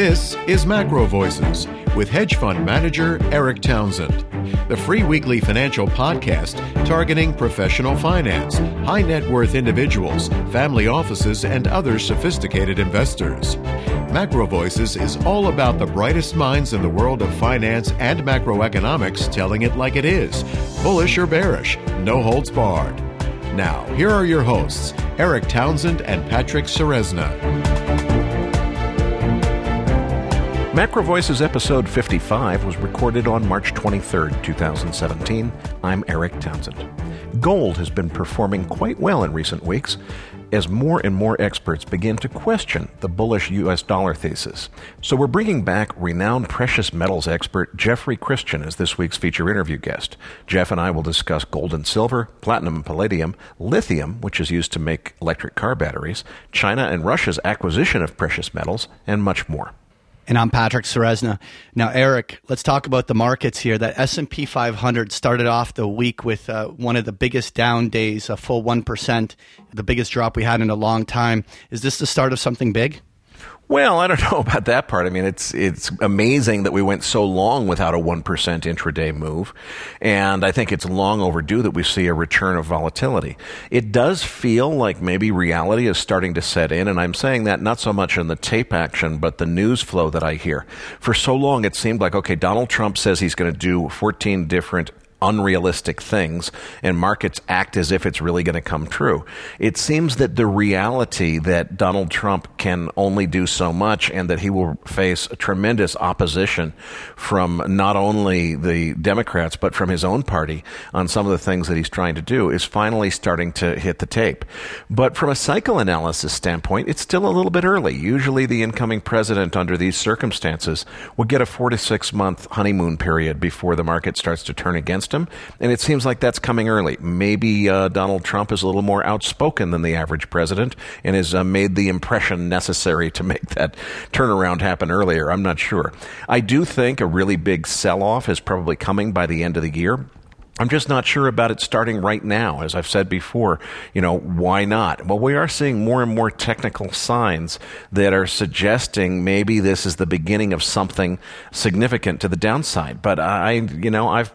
This is Macro Voices with hedge fund manager Eric Townsend, the free weekly financial podcast targeting professional finance, high net worth individuals, family offices, and other sophisticated investors. Macro Voices is all about the brightest minds in the world of finance and macroeconomics telling it like it is, bullish or bearish, no holds barred. Now, here are your hosts, Eric Townsend and Patrick Ceresna. Macro Voices episode 55 was recorded on March 23rd, 2017. I'm Eric Townsend. Gold has been performing quite well in recent weeks as more and more experts begin to question the bullish U.S. dollar thesis. So we're bringing back renowned precious metals expert Jeffrey Christian as this week's feature interview guest. Jeff and I will discuss gold and silver, platinum and palladium, lithium, which is used to make electric car batteries, China and Russia's acquisition of precious metals, and much more. And I'm Patrick Ceresna. Now, Eric, let's talk about the markets here. That S&P 500 started off the week with one of the biggest down days, a full 1%, the biggest drop we had in a long time. Is this the start of something big? Well, I don't know about that part. I mean, it's amazing that we went so long without a 1% intraday move. And I think it's long overdue that we see a return of volatility. It does feel like maybe reality is starting to set in. And I'm saying that not so much in the tape action, but the news flow that I hear. For so long, it seemed like, okay, Donald Trump says he's going to do 14 different unrealistic things, and markets act as if it's really going to come true. It seems that the reality that Donald Trump can only do so much and that he will face a tremendous opposition from not only the Democrats but from his own party on some of the things that he's trying to do is finally starting to hit the tape. But from a psychoanalysis standpoint, it's still a little bit early. Usually the incoming president under these circumstances will get a 4 to 6 month honeymoon period before the market starts to turn against him, and it seems like that's coming early. Maybe Donald Trump is a little more outspoken than the average president and has made the impression necessary to make that turnaround happen earlier. I'm not sure. I do think a really big sell-off is probably coming by the end of the year. I'm just not sure about it starting right now. As I've said before, why not? Well, we are seeing more and more technical signs that are suggesting maybe this is the beginning of something significant to the downside. But I've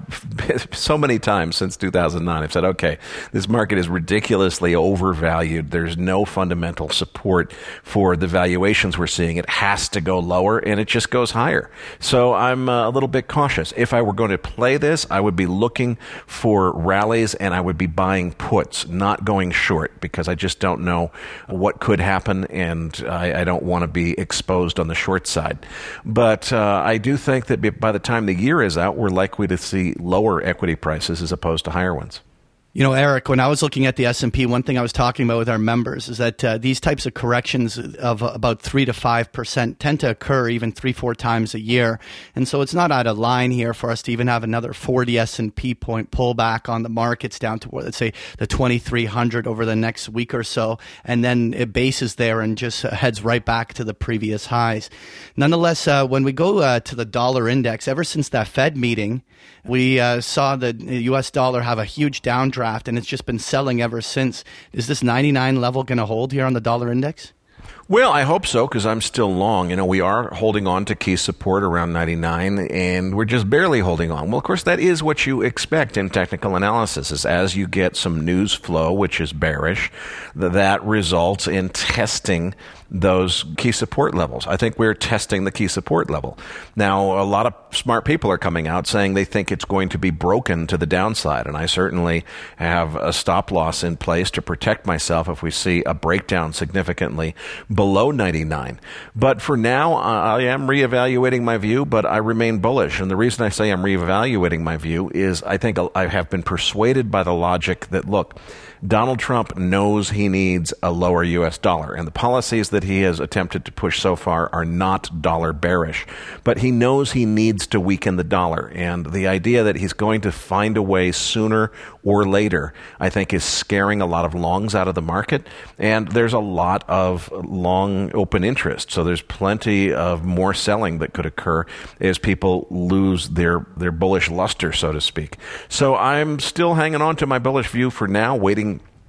so many times since 2009, I've said, okay, this market is ridiculously overvalued. There's no fundamental support for the valuations we're seeing. It has to go lower, and it just goes higher. So I'm a little bit cautious. If I were going to play this, I would be looking for rallies, and I would be buying puts, not going short, because I just don't know what could happen, and I don't want to be exposed on the short side. But I do think that by the time the year is out, we're likely to see lower equity prices as opposed to higher ones. Eric, when I was looking at the S&P, one thing I was talking about with our members is that these types of corrections of about 3 to 5% tend to occur even 3-4 times a year. And so it's not out of line here for us to even have another 40 S&P point pullback on the markets down to, let's say, the 2,300 over the next week or so. And then it bases there and just heads right back to the previous highs. Nonetheless, when we go to the dollar index, ever since that Fed meeting, we saw the U.S. dollar have a huge downdraft, and it's just been selling ever since. Is this 99 level going to hold here on the dollar index? Well, I hope so, because I'm still long. We are holding on to key support around 99, and we're just barely holding on. Well, of course, that is what you expect in technical analysis, is as you get some news flow, which is bearish, that results in testing those key support levels. I think we're testing the key support level. Now, a lot of smart people are coming out saying they think it's going to be broken to the downside, and I certainly have a stop loss in place to protect myself if we see a breakdown significantly below 99. But for now, I am reevaluating my view, but I remain bullish. And the reason I say I'm reevaluating my view is I think I have been persuaded by the logic that, look, Donald Trump knows he needs a lower U.S. dollar, and the policies that he has attempted to push so far are not dollar bearish. But he knows he needs to weaken the dollar, and the idea that he's going to find a way sooner or later, I think, is scaring a lot of longs out of the market, and there's a lot of long open interest. So there's plenty of more selling that could occur as people lose their bullish luster, so to speak. So I'm still hanging on to my bullish view for now, waiting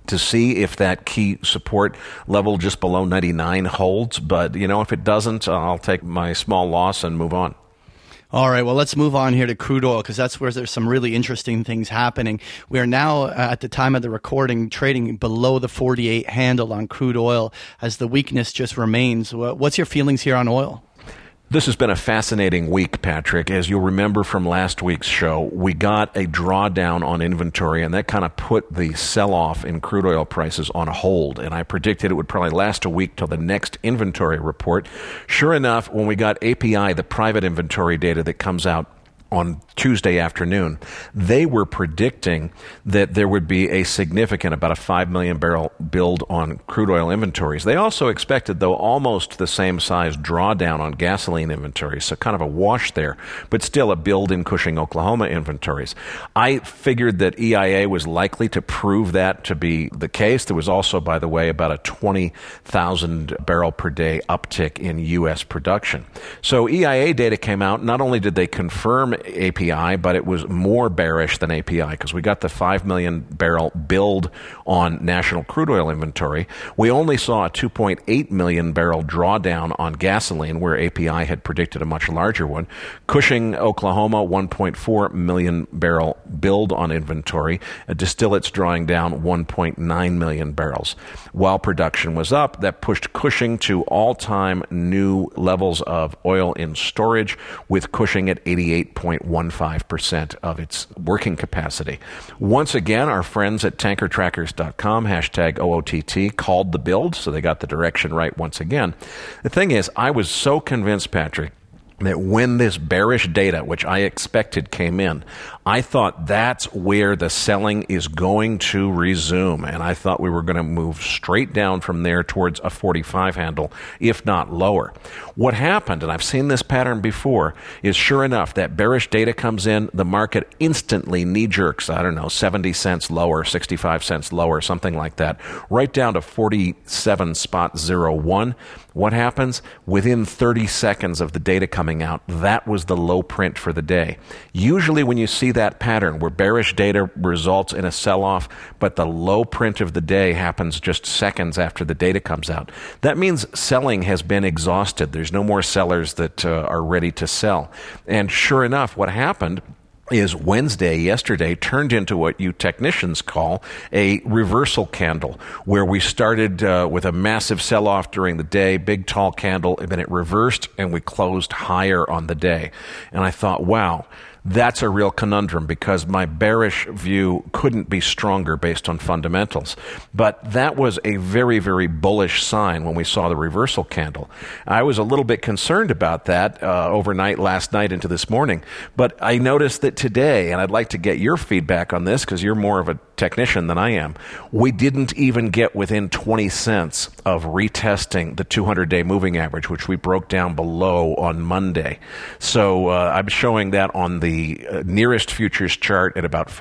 to see if that key support level just below 99 holds. But, if it doesn't, I'll take my small loss and move on. All right, well, let's move on here to crude oil because that's where there's some really interesting things happening. We are now, at the time of the recording, trading below the 48 handle on crude oil as the weakness just remains. What's your feelings here on oil? This has been a fascinating week, Patrick. As you'll remember from last week's show, we got a drawdown on inventory, and that kind of put the sell-off in crude oil prices on hold. And I predicted it would probably last a week till the next inventory report. Sure enough, when we got API, the private inventory data that comes out on Tuesday afternoon, they were predicting that there would be a significant, about a 5 million barrel build on crude oil inventories. They also expected, though, almost the same size drawdown on gasoline inventories, so kind of a wash there, but still a build in Cushing, Oklahoma inventories. I figured that EIA was likely to prove that to be the case. There was also, by the way, about a 20,000 barrel per day uptick in U.S. production. So EIA data came out. Not only did they confirm API, but it was more bearish than API because we got the 5 million barrel build on national crude oil inventory. We only saw a 2.8 million barrel drawdown on gasoline, where API had predicted a much larger one. Cushing, Oklahoma, 1.4 million barrel build on inventory. Distillates drawing down 1.9 million barrels. While production was up, that pushed Cushing to all-time new levels of oil in storage, with Cushing at 88.15% of its working capacity. Once again, our friends at tankertrackers.com, hashtag OOTT, called the build, so they got the direction right once again. The thing is, I was so convinced, Patrick, that when this bearish data, which I expected, came in, I thought that's where the selling is going to resume. And I thought we were going to move straight down from there towards a 45 handle, if not lower. What happened, and I've seen this pattern before, is sure enough, that bearish data comes in, the market instantly knee-jerks, 70 cents lower, 65 cents lower, something like that, right down to 47.01. What happens? Within 30 seconds of the data coming out, that was the low print for the day. Usually when you see that pattern where bearish data results in a sell-off, but the low print of the day happens just seconds after the data comes out, that means selling has been exhausted. There's no more sellers that are ready to sell. And sure enough, what happened is Wednesday, yesterday, turned into what you technicians call a reversal candle, where we started with a massive sell-off during the day, big tall candle, and then it reversed and we closed higher on the day. And I thought, wow, that's a real conundrum because my bearish view couldn't be stronger based on fundamentals. But that was a very, very bullish sign when we saw the reversal candle. I was a little bit concerned about that overnight, last night into this morning. But I noticed that today, and I'd like to get your feedback on this because you're more of a technician than I am, we didn't even get within 20 cents of retesting the 200-day moving average, which we broke down below on Monday. So I'm showing that on the nearest futures chart at about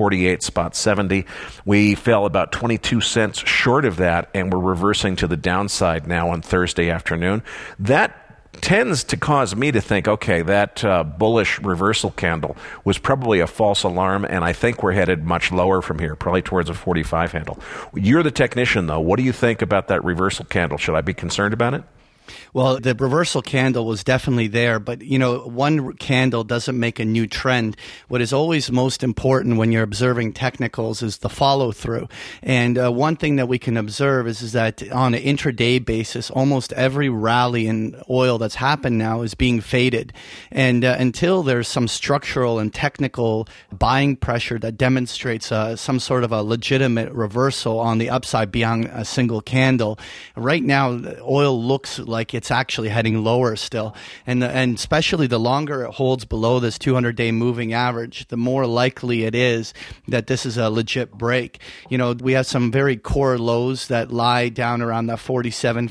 48.70. We fell about 22 cents short of that, and we're reversing to the downside now on Thursday afternoon. That tends to cause me to think, okay, that bullish reversal candle was probably a false alarm, and I think we're headed much lower from here, probably towards a 45 handle. You're the technician, though. What do you think about that reversal candle? Should I be concerned about it? Well, the reversal candle was definitely there, but, one candle doesn't make a new trend. What is always most important when you're observing technicals is the follow-through. And one thing that we can observe is that on an intraday basis, almost every rally in oil that's happened now is being faded. And until there's some structural and technical buying pressure that demonstrates some sort of a legitimate reversal on the upside beyond a single candle, right now oil looks like it's actually heading lower still. And especially the longer it holds below this 200-day moving average, the more likely it is that this is a legit break. We have some very core lows that lie down around that $47,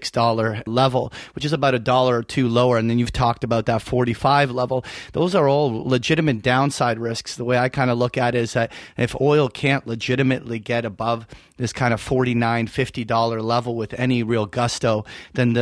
$46 level, which is about $1 or $2 lower. And then you've talked about that 45 level. Those are all legitimate downside risks. The way I kind of look at it is that if oil can't legitimately get above this kind of $49, $50 level with any real gusto, then the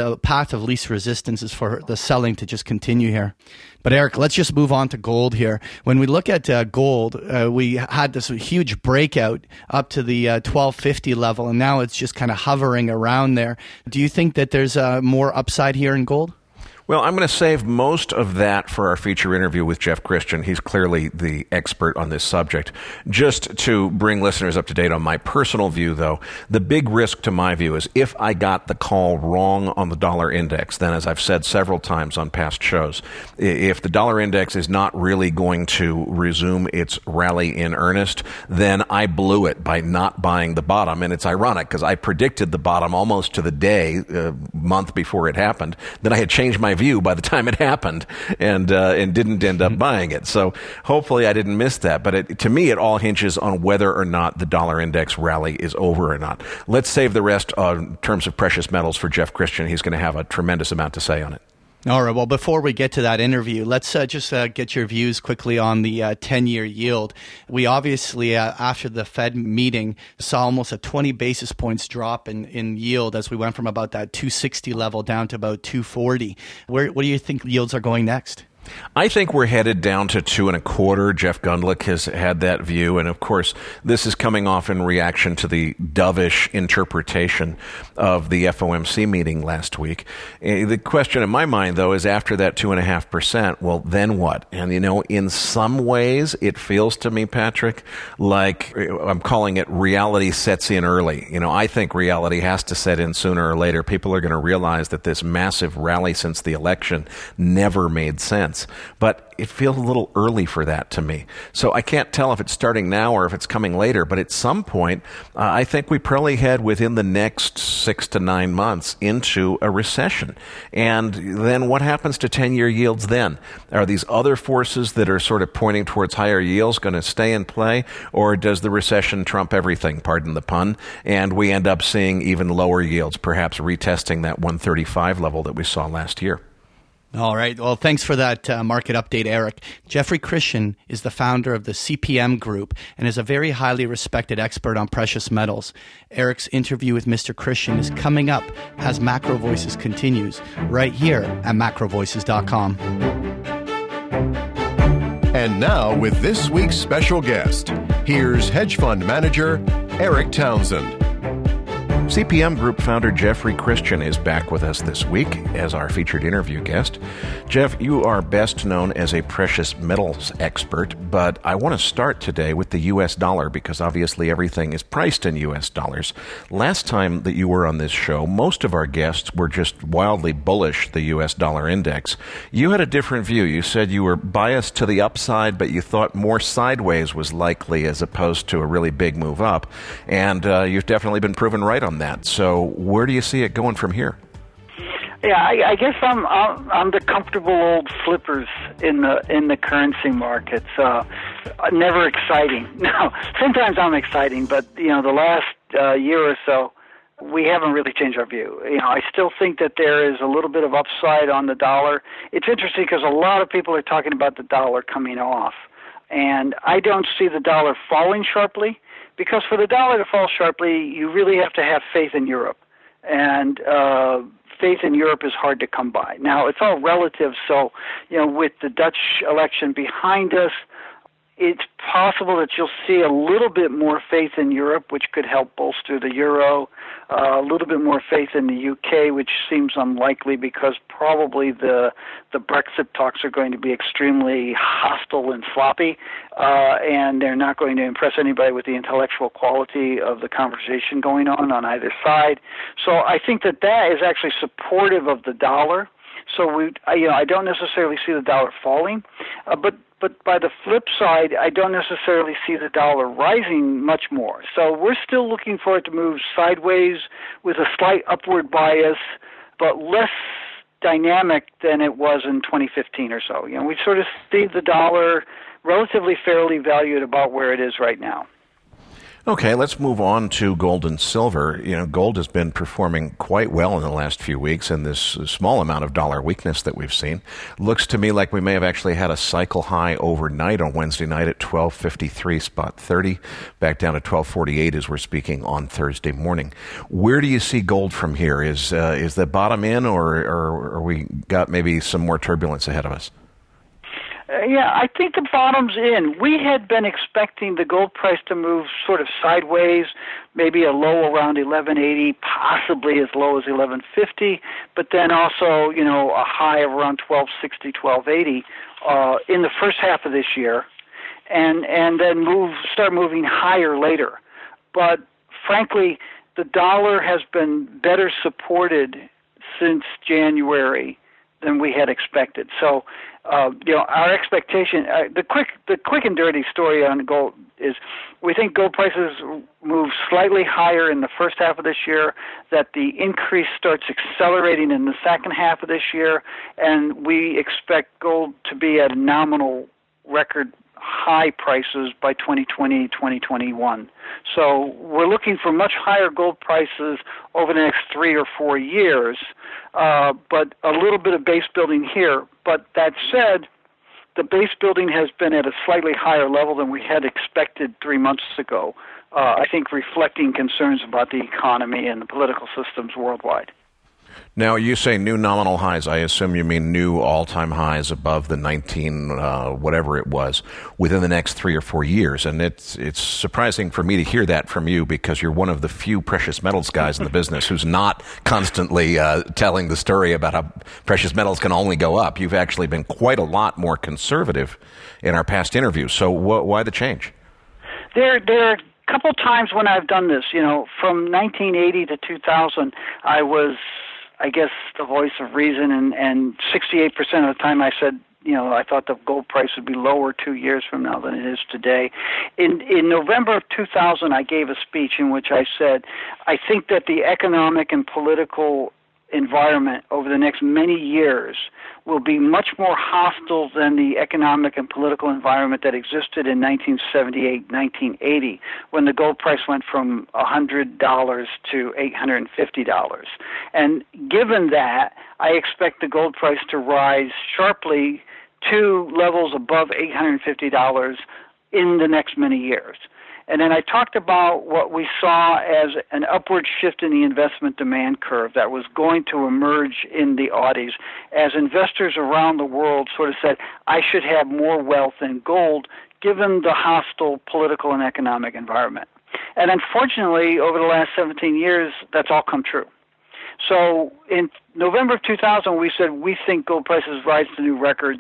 the path of least resistance is for the selling to just continue here. But Eric, let's just move on to gold here. When we look at gold, we had this huge breakout up to the 1250 level, and now it's just kind of hovering around there. Do you think that there's more upside here in gold? Well, I'm going to save most of that for our feature interview with Jeff Christian. He's clearly the expert on this subject. Just to bring listeners up to date on my personal view, though, the big risk to my view is if I got the call wrong on the dollar index, then as I've said several times on past shows, if the dollar index is not really going to resume its rally in earnest, then I blew it by not buying the bottom. And it's ironic because I predicted the bottom almost to the day, month before it happened. Then I had changed my view by the time it happened and didn't end up buying it. So hopefully I didn't miss that. But to me, it all hinges on whether or not the dollar index rally is over or not. Let's save the rest in terms of precious metals for Jeff Christian. He's going to have a tremendous amount to say on it. All right. Well, before we get to that interview, let's just get your views quickly on the 10-year yield. We obviously, after the Fed meeting, saw almost a 20 basis points drop in yield as we went from about that 260 level down to about 240. What do you think yields are going next? I think we're headed down to 2.25. Jeff Gundlach has had that view. And of course, this is coming off in reaction to the dovish interpretation of the FOMC meeting last week. The question in my mind, though, is after that 2.5%, well, then what? And, in some ways, it feels to me, Patrick, like I'm calling it reality sets in early. I think reality has to set in sooner or later. People are going to realize that this massive rally since the election never made sense. But it feels a little early for that to me. So I can't tell if it's starting now or if it's coming later. But at some point, I think we probably head within the next 6 to 9 months into a recession. And then what happens to 10-year yields then? Are these other forces that are sort of pointing towards higher yields going to stay in play? Or does the recession trump everything, pardon the pun, and we end up seeing even lower yields, perhaps retesting that 135 level that we saw last year? All right. Well, thanks for that market update, Eric. Jeffrey Christian is the founder of the CPM Group and is a very highly respected expert on precious metals. Eric's interview with Mr. Christian is coming up as Macro Voices continues right here at macrovoices.com. And now with this week's special guest, here's hedge fund manager Eric Townsend. CPM Group founder Jeffrey Christian is back with us this week as our featured interview guest. Jeff, you are best known as a precious metals expert, but I want to start today with the U.S. dollar because obviously everything is priced in U.S. dollars. Last time that you were on this show, most of our guests were just wildly bullish the U.S. dollar index. You had a different view. You said you were biased to the upside, but you thought more sideways was likely as opposed to a really big move up. And you've definitely been proven right on that. So where do you see it going from here? Yeah, I guess I'm the comfortable old flippers in the currency markets. Never exciting. No, sometimes I'm exciting, but the last year or so, we haven't really changed our view. I still think that there is a little bit of upside on the dollar. It's interesting because a lot of people are talking about the dollar coming off, and I don't see the dollar falling sharply. Because for the dollar to fall sharply, you really have to have faith in Europe. And faith in Europe is hard to come by. Now, it's all relative, so, with the Dutch election behind us, it's possible that you'll see a little bit more faith in Europe, which could help bolster the euro, a little bit more faith in the UK, which seems unlikely because probably the Brexit talks are going to be extremely hostile and sloppy, and they're not going to impress anybody with the intellectual quality of the conversation going on either side. So I think that is actually supportive of the dollar. So I don't necessarily see the dollar falling, but by the flip side, I don't necessarily see the dollar rising much more. So we're still looking for it to move sideways with a slight upward bias, but less dynamic than it was in 2015 or so. We sort of see the dollar relatively fairly valued about where it is right now. Okay, let's move on to gold and silver. You know, gold has been performing quite well in the last few weeks, and this small amount of dollar weakness that we've seen looks to me like we may have actually had a cycle high overnight on Wednesday night at 1253 spot 30, back down to 1248 as we're speaking on Thursday morning. Where do you see gold from here? Is the bottom in, or we got maybe some more turbulence ahead of us? Yeah, I think the bottom's in. We had been expecting the gold price to move sort of sideways, maybe a low around 1180, possibly as low as 1150, but then also, you know, a high of around 1260, 1280 in the first half of this year, and then start moving higher later. But frankly, the dollar has been better supported since January than we had expected. So, you know, our expectation, the quick and dirty story on gold is we think gold prices move slightly higher in the first half of this year, that the increase starts accelerating in the second half of this year, and we expect gold to be at nominal record high prices by 2020, 2021. So we're looking for much higher gold prices over the next 3 or 4 years, but a little bit of base building here. But that said, the base building has been at a slightly higher level than we had expected 3 months ago, I think reflecting concerns about the economy and the political systems worldwide. Now, you say new nominal highs. I assume you mean new all-time highs above the 19, whatever it was, within the next 3 or 4 years. And it's surprising for me to hear that from you, because you're one of the few precious metals guys in the business who's not constantly telling the story about how precious metals can only go up. You've actually been quite a lot more conservative in our past interviews. So why the change? There are a couple times when I've done this. You know, from 1980 to 2000, I was, I guess, the voice of reason, and 68% of the time I said, you know, I thought the gold price would be lower 2 years from now than it is today. In November of 2000, I gave a speech in which I said, I think that the economic and political environment over the next many years will be much more hostile than the economic and political environment that existed in 1978, 1980, when the gold price went from $100 to $850. And given that, I expect the gold price to rise sharply to levels above $850 in the next many years. And then I talked about what we saw as an upward shift in the investment demand curve that was going to emerge in the Audis as investors around the world sort of said, I should have more wealth in gold given the hostile political and economic environment. And unfortunately, over the last 17 years, that's all come true. So in November of 2000, we said we think gold prices rise to new records.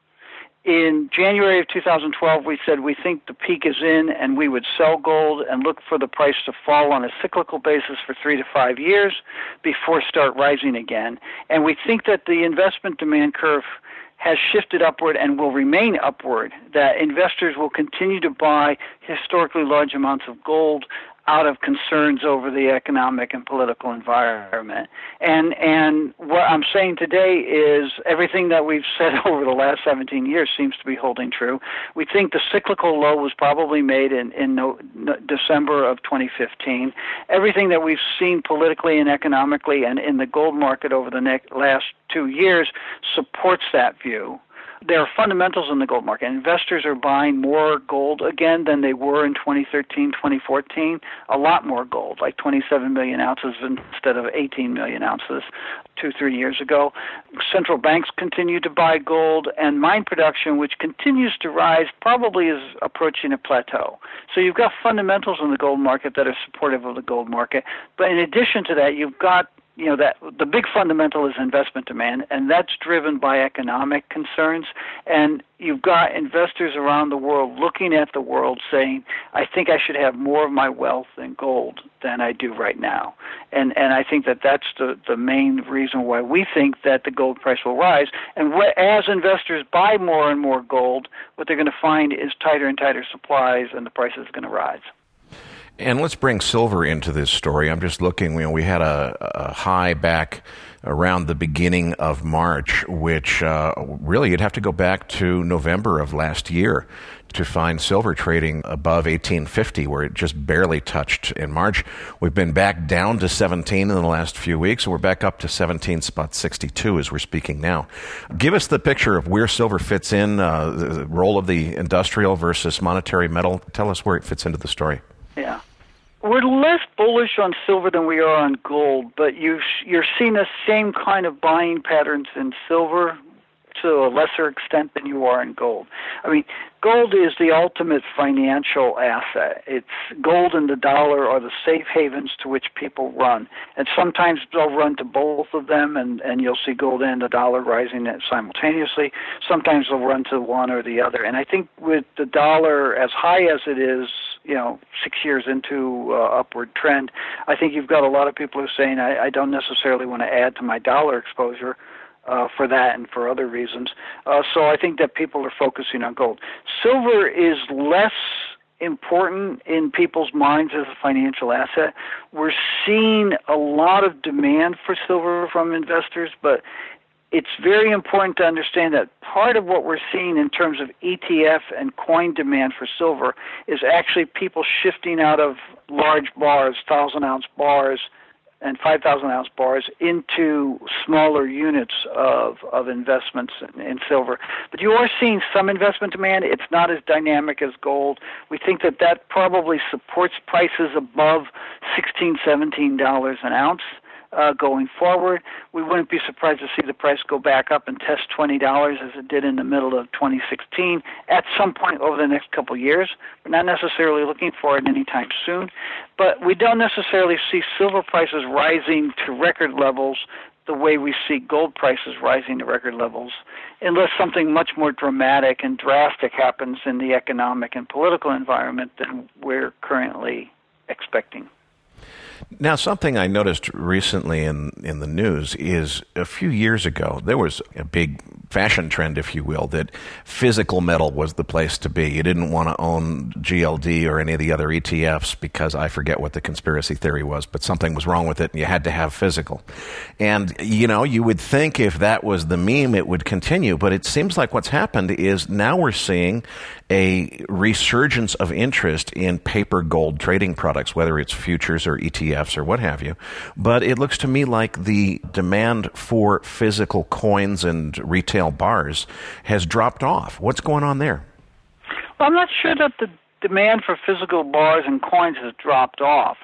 In January of 2012, we said we think the peak is in, and we would sell gold and look for the price to fall on a cyclical basis for 3 to 5 years before start rising again. And we think that the investment demand curve has shifted upward and will remain upward, that investors will continue to buy historically large amounts of gold out of concerns over the economic and political environment. And what I'm saying today is everything that we've said over the last 17 years seems to be holding true. We think the cyclical low was probably made in December of 2015. Everything that we've seen politically and economically and in the gold market over the last 2 years supports that view. There are fundamentals in the gold market. Investors are buying more gold again than they were in 2013, 2014. A lot more gold, like 27 million ounces instead of 18 million ounces 2-3 years ago. Central banks continue to buy gold, and mine production, which continues to rise, probably is approaching a plateau. So you've got fundamentals in the gold market that are supportive of the gold market. But in addition to that, you've got that the big fundamental is investment demand, and that's driven by economic concerns. And you've got investors around the world looking at the world saying, I think I should have more of my wealth in gold than I do right now. And I think that that's the main reason why we think that the gold price will rise. And as investors buy more and more gold, what they're going to find is tighter and tighter supplies, and the price is going to rise. And let's bring silver into this story. I'm just looking, we had a high back around the beginning of March, which really you'd have to go back to November of last year to find silver trading above 1850, where it just barely touched in March. We've been back down to 17 in the last few weeks, and we're back up to 17.62 as we're speaking now. Give us the picture of where silver fits in, the role of the industrial versus monetary metal. Tell us where it fits into the story. Yeah. We're less bullish on silver than we are on gold, but you're seeing the same kind of buying patterns in silver to a lesser extent than you are in gold. I mean, gold is the ultimate financial asset. It's gold and the dollar are the safe havens to which people run. And sometimes they'll run to both of them, and you'll see gold and the dollar rising simultaneously. Sometimes they'll run to one or the other. And I think with the dollar as high as it is, 6 years into upward trend, I think you've got a lot of people who are saying, I don't necessarily want to add to my dollar exposure for that and for other reasons. So I think that people are focusing on gold. Silver is less important in people's minds as a financial asset. We're seeing a lot of demand for silver from investors, but it's very important to understand that part of what we're seeing in terms of ETF and coin demand for silver is actually people shifting out of large bars, 1,000-ounce bars, and 5,000-ounce bars into smaller units of investments in silver. But you are seeing some investment demand. It's not as dynamic as gold. We think that probably supports prices above $16, $17 an ounce. Going forward, we wouldn't be surprised to see the price go back up and test $20 as it did in the middle of 2016 at some point over the next couple of years. We're not necessarily looking for it anytime soon, but we don't necessarily see silver prices rising to record levels the way we see gold prices rising to record levels, unless something much more dramatic and drastic happens in the economic and political environment than we're currently expecting. Now, something I noticed recently in the news is a few years ago, there was a big fashion trend, if you will, that physical metal was the place to be. You didn't want to own GLD or any of the other ETFs because I forget what the conspiracy theory was, but something was wrong with it and you had to have physical. And, you would think if that was the meme, it would continue, but it seems like what's happened is now we're seeing a resurgence of interest in paper gold trading products, whether it's futures or ETFs or what have you. But it looks to me like the demand for physical coins and retail bars has dropped off. What's going on there? Well, I'm not sure that the demand for physical bars and coins has dropped off.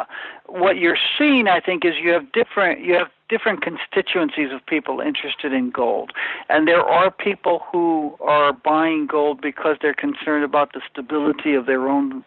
What you're seeing, I think, is you have different constituencies of people interested in gold. And there are people who are buying gold because they're concerned about the stability of their own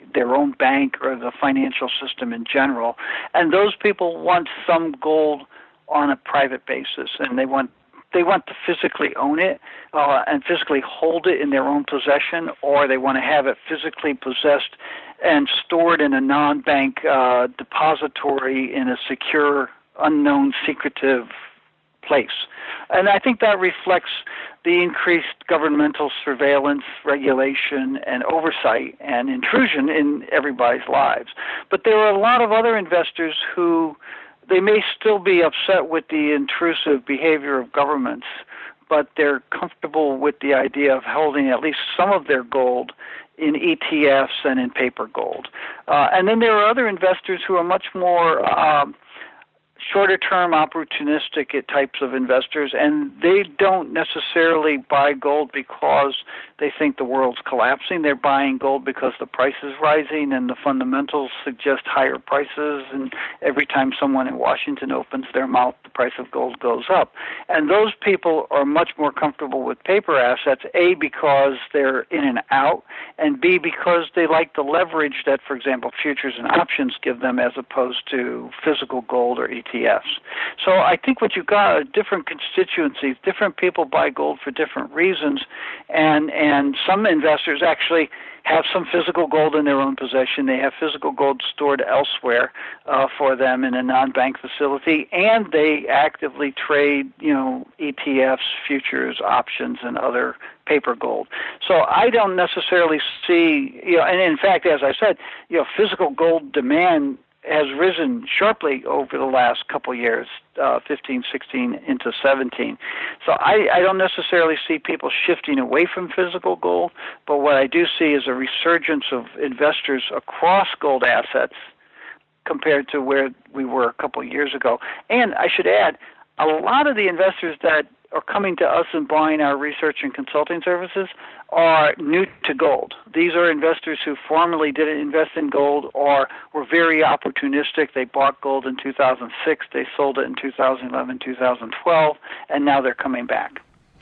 bank or the financial system in general. And those people want some gold on a private basis, and they want to physically own it and physically hold it in their own possession, or they want to have it physically possessed and stored in a non-bank depository in a secure, unknown, secretive place. And I think that reflects the increased governmental surveillance, regulation, and oversight and intrusion in everybody's lives. But there are a lot of other investors who they may still be upset with the intrusive behavior of governments, but they're comfortable with the idea of holding at least some of their gold in ETFs and in paper gold. And then there are other investors who are much more shorter-term opportunistic types of investors, and they don't necessarily buy gold because they think the world's collapsing. They're buying gold because the price is rising and the fundamentals suggest higher prices, and every time someone in Washington opens their mouth, the price of gold goes up. And those people are much more comfortable with paper assets, A, because they're in and out, and B, because they like the leverage that, for example, futures and options give them as opposed to physical gold or ETFs. So I think what you've got are different constituencies. Different people buy gold for different reasons, and some investors actually have some physical gold in their own possession. They have physical gold stored elsewhere for them in a non-bank facility, and they actively trade, ETFs, futures, options, and other paper gold. So I don't necessarily see, and in fact, as I said, physical gold demand has risen sharply over the last couple of years, 15, 16 into 17. So I don't necessarily see people shifting away from physical gold, but what I do see is a resurgence of investors across gold assets compared to where we were a couple of years ago. And I should add, a lot of the investors that are coming to us and buying our research and consulting services are new to gold. These are investors who formerly didn't invest in gold or were very opportunistic. They bought gold in 2006, they sold it in 2011, 2012, and now they're coming back.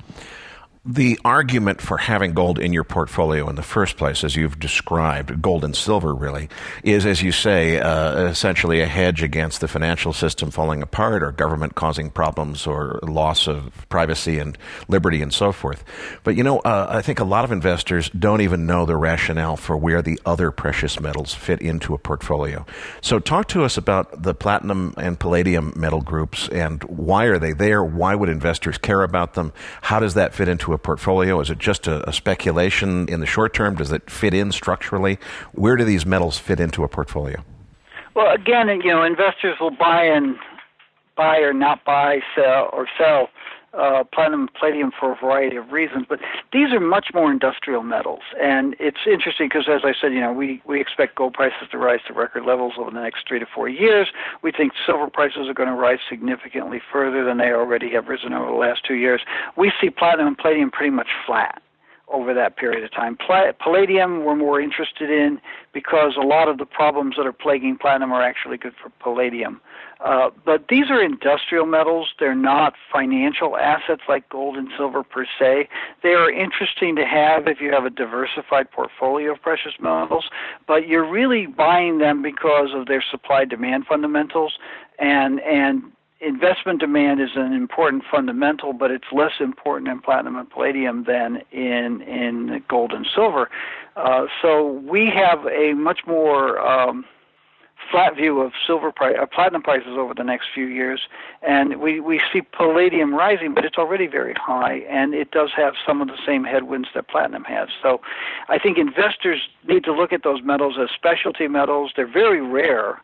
The argument for having gold in your portfolio in the first place, as you've described, gold and silver really, is, as you say, essentially a hedge against the financial system falling apart or government causing problems or loss of privacy and liberty and so forth. But, I think a lot of investors don't even know the rationale for where the other precious metals fit into a portfolio. So talk to us about the platinum and palladium metal groups and why are they there? Why would investors care about them? How does that fit into a portfolio? Is it just a speculation in the short term? Does it fit in structurally? Where do these metals fit into a portfolio? Well, again, investors will buy or not buy, sell platinum and palladium for a variety of reasons, but these are much more industrial metals. And it's interesting because, as I said, we expect gold prices to rise to record levels over the next 3 to 4 years. We think silver prices are going to rise significantly further than they already have risen over the last 2 years. We see platinum and palladium pretty much flat over that period of time. Palladium we're more interested in because a lot of the problems that are plaguing platinum are actually good for palladium. But these are industrial metals. They're not financial assets like gold and silver per se. They are interesting to have if you have a diversified portfolio of precious metals, but you're really buying them because of their supply-demand fundamentals, and investment demand is an important fundamental, but it's less important in platinum and palladium than in gold and silver. So we have a much more flat view of platinum prices over the next few years, and we see palladium rising, but it's already very high, and it does have some of the same headwinds that platinum has. So I think investors need to look at those metals as specialty metals. They're very rare,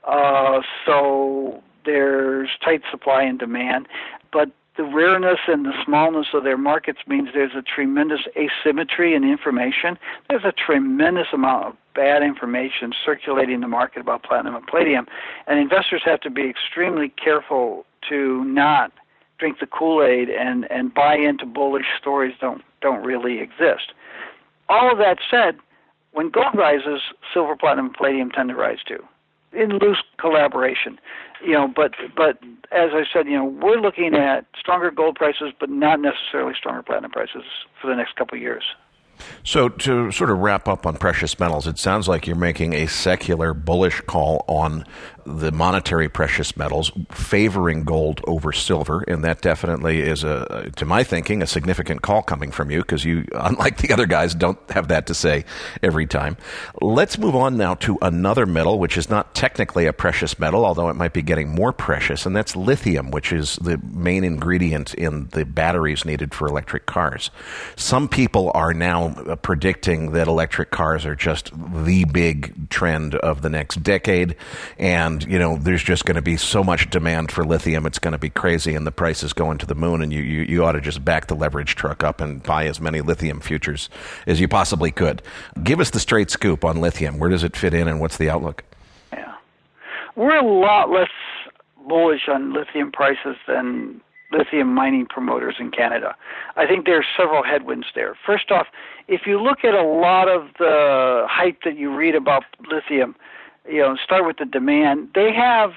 so there's tight supply and demand, but the rareness and the smallness of their markets means there's a tremendous asymmetry in information. There's a tremendous amount of bad information circulating in the market about platinum and palladium, and investors have to be extremely careful to not drink the Kool-Aid and buy into bullish stories don't really exist. All of that said, when gold rises, silver, platinum, and palladium tend to rise too, in loose collaboration. But as I said, we're looking at stronger gold prices, but not necessarily stronger platinum prices for the next couple of years. So to sort of wrap up on precious metals, it sounds like you're making a secular bullish call on the monetary precious metals, favoring gold over silver, and that definitely is, to my thinking, a significant call coming from you because you, unlike the other guys, don't have that to say every time. Let's move on now to another metal, which is not technically a precious metal, although it might be getting more precious, and that's lithium, which is the main ingredient in the batteries needed for electric cars. Some people are now predicting that electric cars are just the big trend of the next decade, and there's just going to be so much demand for lithium, it's going to be crazy, and the price is going to the moon, and you ought to just back the leverage truck up and buy as many lithium futures as you possibly could. Give us the straight scoop on lithium. Where does it fit in, and what's the outlook? Yeah. We're a lot less bullish on lithium prices than lithium mining promoters in Canada. I think there are several headwinds there. First off, if you look at a lot of the hype that you read about lithium, start with the demand. They have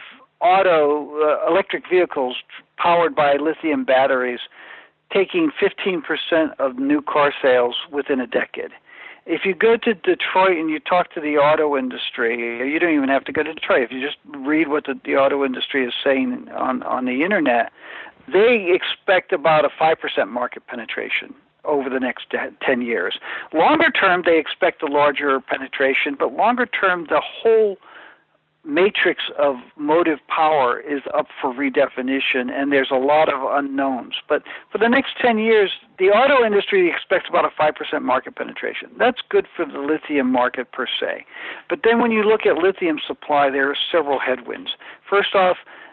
electric vehicles powered by lithium batteries taking 15% of new car sales within a decade. If you go to Detroit and you talk to the auto industry, you don't even have to go to Detroit. If you just read what the auto industry is saying on the internet, they expect about a 5% market penetration over the next 10 years. Longer term, they expect a larger penetration, but longer term, the whole matrix of motive power is up for redefinition, and there's a lot of unknowns. But for the next 10 years, the auto industry expects about a 5% market penetration. That's good for the lithium market per se. But then when you look at lithium supply, there are several headwinds. First off,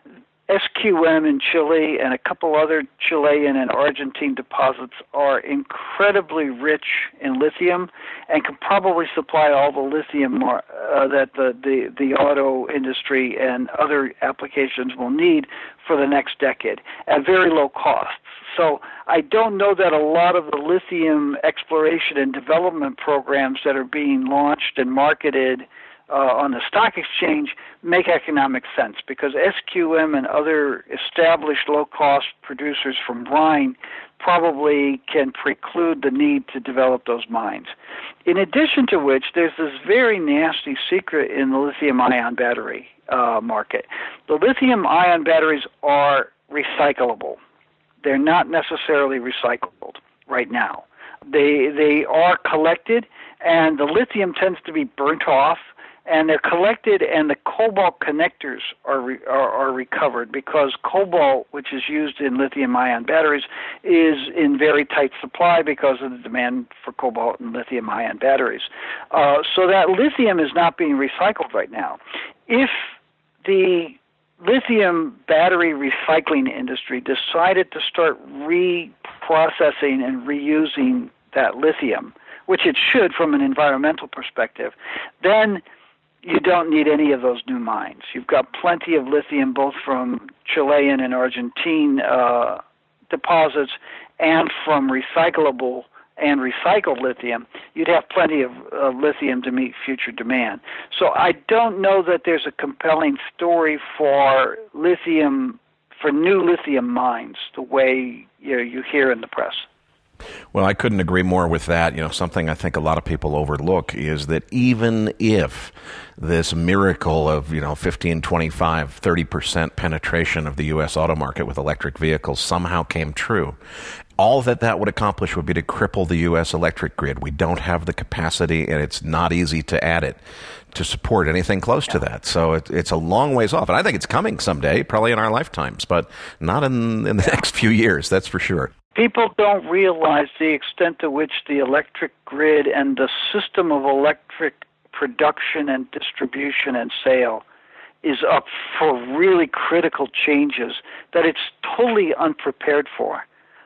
SQM in Chile and a couple other Chilean and Argentine deposits are incredibly rich in lithium and can probably supply all the lithium that the auto industry and other applications will need for the next decade at very low costs. So I don't know that a lot of the lithium exploration and development programs that are being launched and marketed on the stock exchange make economic sense, because SQM and other established low-cost producers from brine probably can preclude the need to develop those mines. In addition to which, there's this very nasty secret in the lithium-ion battery market. The lithium-ion batteries are recyclable. They're not necessarily recycled right now. They are collected, and the lithium tends to be burnt off, and they're collected, and the cobalt connectors are recovered, because cobalt, which is used in lithium-ion batteries, is in very tight supply because of the demand for cobalt in lithium-ion batteries. So that lithium is not being recycled right now. If the lithium battery recycling industry decided to start reprocessing and reusing that lithium, which it should from an environmental perspective, then you don't need any of those new mines. You've got plenty of lithium both from Chilean and Argentine deposits and from recyclable and recycled lithium. You'd have plenty of lithium to meet future demand. So I don't know that there's a compelling story for lithium, for new lithium mines, the way you hear in the press. Well, I couldn't agree more with that. Something I think a lot of people overlook is that even if this miracle of, 15, 25, 30% penetration of the U.S. auto market with electric vehicles somehow came true, all that would accomplish would be to cripple the U.S. electric grid. We don't have the capacity, and it's not easy to add it to support anything close to that. So it's a long ways off. And I think it's coming someday, probably in our lifetimes, but not in the next few years, that's for sure. People don't realize the extent to which the electric grid and the system of electric production and distribution and sale is up for really critical changes that it's totally unprepared for.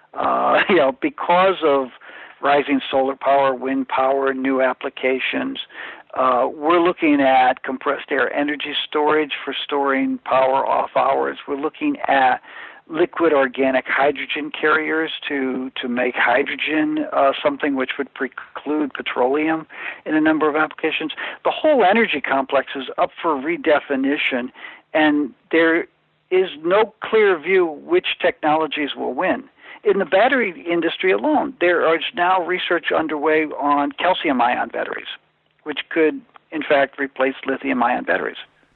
Because of rising solar power, wind power, new applications, we're looking at compressed air energy storage for storing power off hours. We're looking at liquid organic hydrogen carriers to make hydrogen something which would preclude petroleum in a number of applications. The whole energy complex is up for redefinition, and there is no clear view which technologies will win. In the battery industry alone, there is now research underway on calcium-ion batteries, which could, in fact, replace lithium-ion batteries.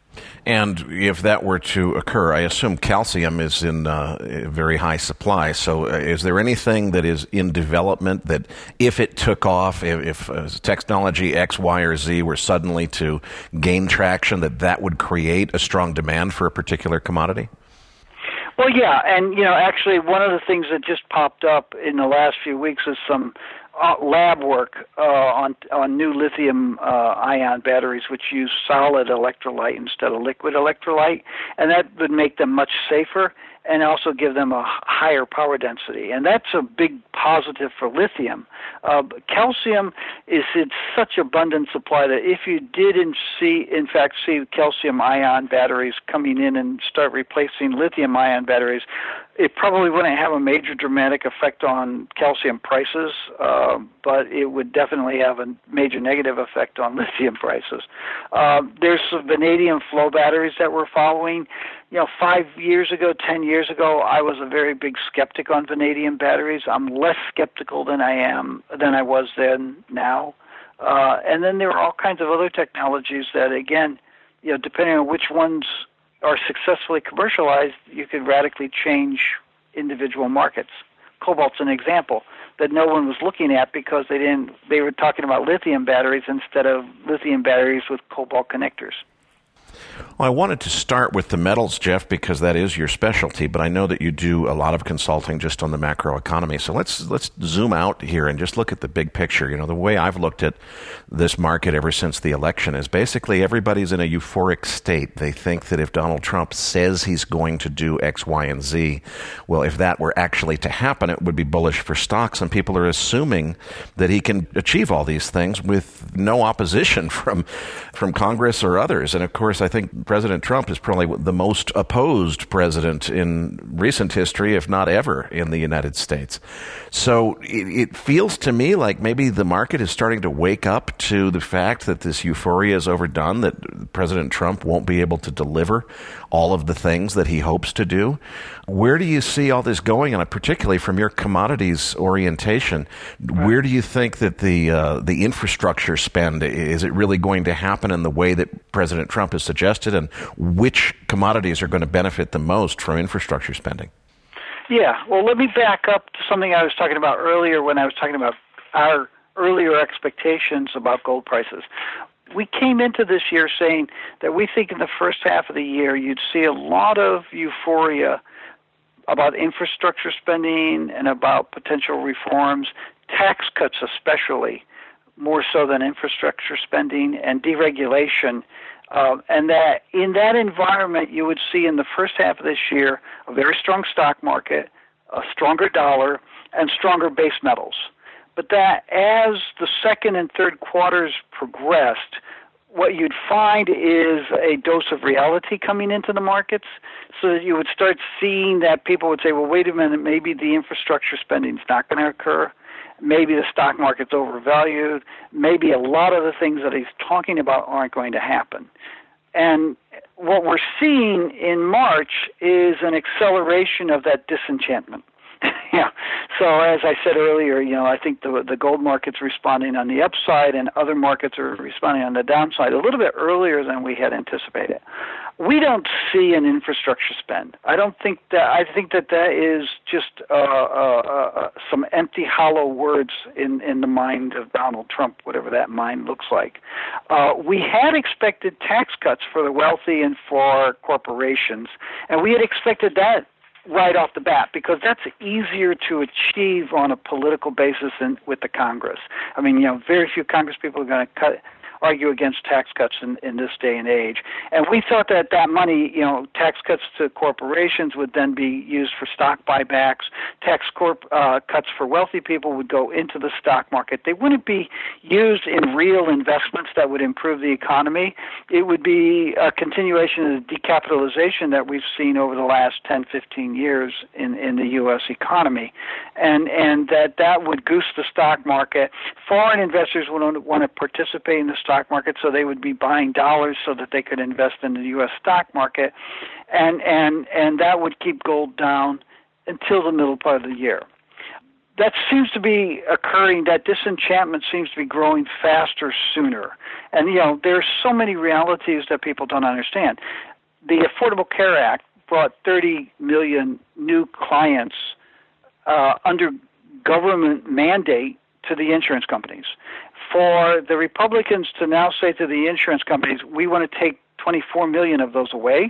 And if that were to occur, I assume calcium is in very high supply. So is there anything that is in development that if it took off, if technology X, Y, or Z were suddenly to gain traction, that would create a strong demand for a particular commodity? Well, yeah, and actually one of the things that just popped up in the last few weeks is some lab work on new lithium-ion batteries, which use solid electrolyte instead of liquid electrolyte, and that would make them much safer and also give them a higher power density. And that's a big positive for lithium. Calcium is in such abundant supply that if you did in fact see calcium-ion batteries coming in and start replacing lithium-ion batteries, it probably wouldn't have a major dramatic effect on calcium prices, but it would definitely have a major negative effect on lithium prices. There's some vanadium flow batteries that we're following. 5 years ago, 10 years ago, I was a very big skeptic on vanadium batteries. I'm less skeptical than I was then now. And then there are all kinds of other technologies that, again, depending on which ones are successfully commercialized, you could radically change individual markets. Cobalt's an example. that no one was looking at because they were talking about lithium batteries instead of lithium batteries with cobalt connectors. Well, I wanted to start with the metals, Jeff, because that is your specialty, but I know that you do a lot of consulting just on the macroeconomy. So let's zoom out here and just look at the big picture. You know, the way I've looked at this market ever since the election is basically everybody's in a euphoric state. They think that if Donald Trump says he's going to do X, Y, and Z, well, if that were actually to happen, it would be bullish for stocks, and people are assuming that he can achieve all these things with no opposition from Congress or others. And of course, I think President Trump is probably the most opposed president in recent history, if not ever, in the United States. So it feels to me like maybe the market is starting to wake up to the fact that this euphoria is overdone, that President Trump won't be able to deliver all of the things that he hopes to do. Where do you see all this going? And particularly from your commodities orientation, where do you think that the infrastructure spend, is it really going to happen in the way that President Trump has suggested? And which commodities are going to benefit the most from infrastructure spending? Yeah, well, let me back up to something I was talking about earlier when I was talking about our earlier expectations about gold prices. We came into this year saying that we think in the first half of the year you'd see a lot of euphoria about infrastructure spending and about potential reforms, tax cuts especially, more so than infrastructure spending, and deregulation. And that in that environment, you would see in the first half of this year a very strong stock market, a stronger dollar, and stronger base metals. But that as the second and third quarters progressed, what you'd find is a dose of reality coming into the markets, so that you would start seeing that people would say, well, wait a minute, maybe the infrastructure spending is not going to occur. Maybe the stock market's overvalued. Maybe a lot of the things that he's talking about aren't going to happen. And what we're seeing in March is an acceleration of that disenchantment. Yeah. So as I said earlier, I think the gold market's responding on the upside and other markets are responding on the downside a little bit earlier than we had anticipated. We don't see an infrastructure spend. I think that is just some empty, hollow words in the mind of Donald Trump, whatever that mind looks like. We had expected tax cuts for the wealthy and for corporations, and we had expected that right off the bat, because that's easier to achieve on a political basis than with the Congress. I mean, very few Congress people are going to argue against tax cuts in this day and age. And we thought that money, tax cuts to corporations would then be used for stock buybacks. Tax cuts for wealthy people would go into the stock market. They wouldn't be used in real investments that would improve the economy. It would be a continuation of the decapitalization that we've seen over the last 10, 15 years in the U.S. economy. And that would goose the stock market. Foreign investors would want to participate in the stock market, so they would be buying dollars so that they could invest in the U.S. stock market, and that would keep gold down until the middle part of the year. That seems to be occurring. That disenchantment seems to be growing faster sooner. And there are so many realities that people don't understand. The Affordable Care Act brought 30 million new clients under government mandate to the insurance companies. For the Republicans to now say to the insurance companies, we want to take 24 million of those away,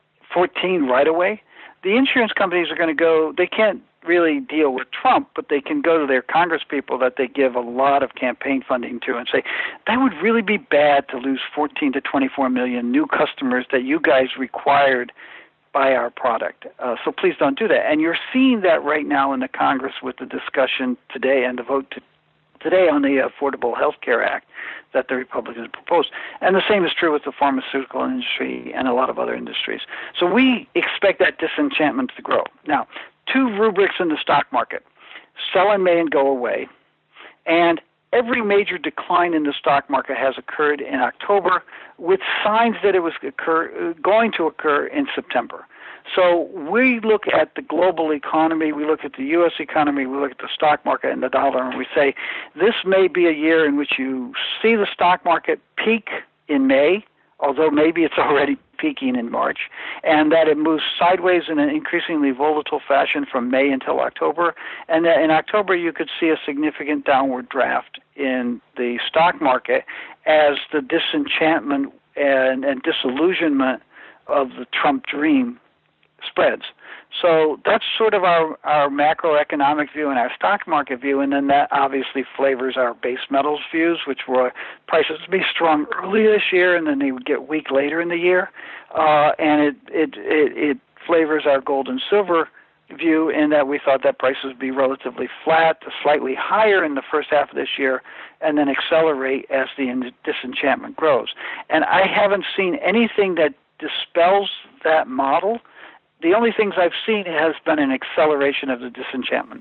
14 right away, the insurance companies are going to go, they can't really deal with Trump, but they can go to their Congress people that they give a lot of campaign funding to and say, that would really be bad to lose 14 to 24 million new customers that you guys required by our product. So please don't do that. And you're seeing that right now in the Congress with the discussion today and the vote today on the Affordable Health Care Act that the Republicans proposed. And the same is true with the pharmaceutical industry and a lot of other industries. So we expect that disenchantment to grow. Now, two rubrics in the stock market: sell in May and go away. And every major decline in the stock market has occurred in October, with signs that it was going to occur in September. So we look at the global economy, we look at the U.S. economy, we look at the stock market and the dollar, and we say this may be a year in which you see the stock market peak in May, although maybe it's already peaking in March, and that it moves sideways in an increasingly volatile fashion from May until October, and that in October you could see a significant downward draft in the stock market as the disenchantment and disillusionment of the Trump dream spreads. So that's sort of our macroeconomic view and our stock market view, and then that obviously flavors our base metals views, which were prices to be strong early this year, and then they would get weak later in the year, and it flavors our gold and silver view in that we thought that prices would be relatively flat to slightly higher in the first half of this year, and then accelerate as the disenchantment grows. And I haven't seen anything that dispels that model. The only things I've seen has been an acceleration of the disenchantment.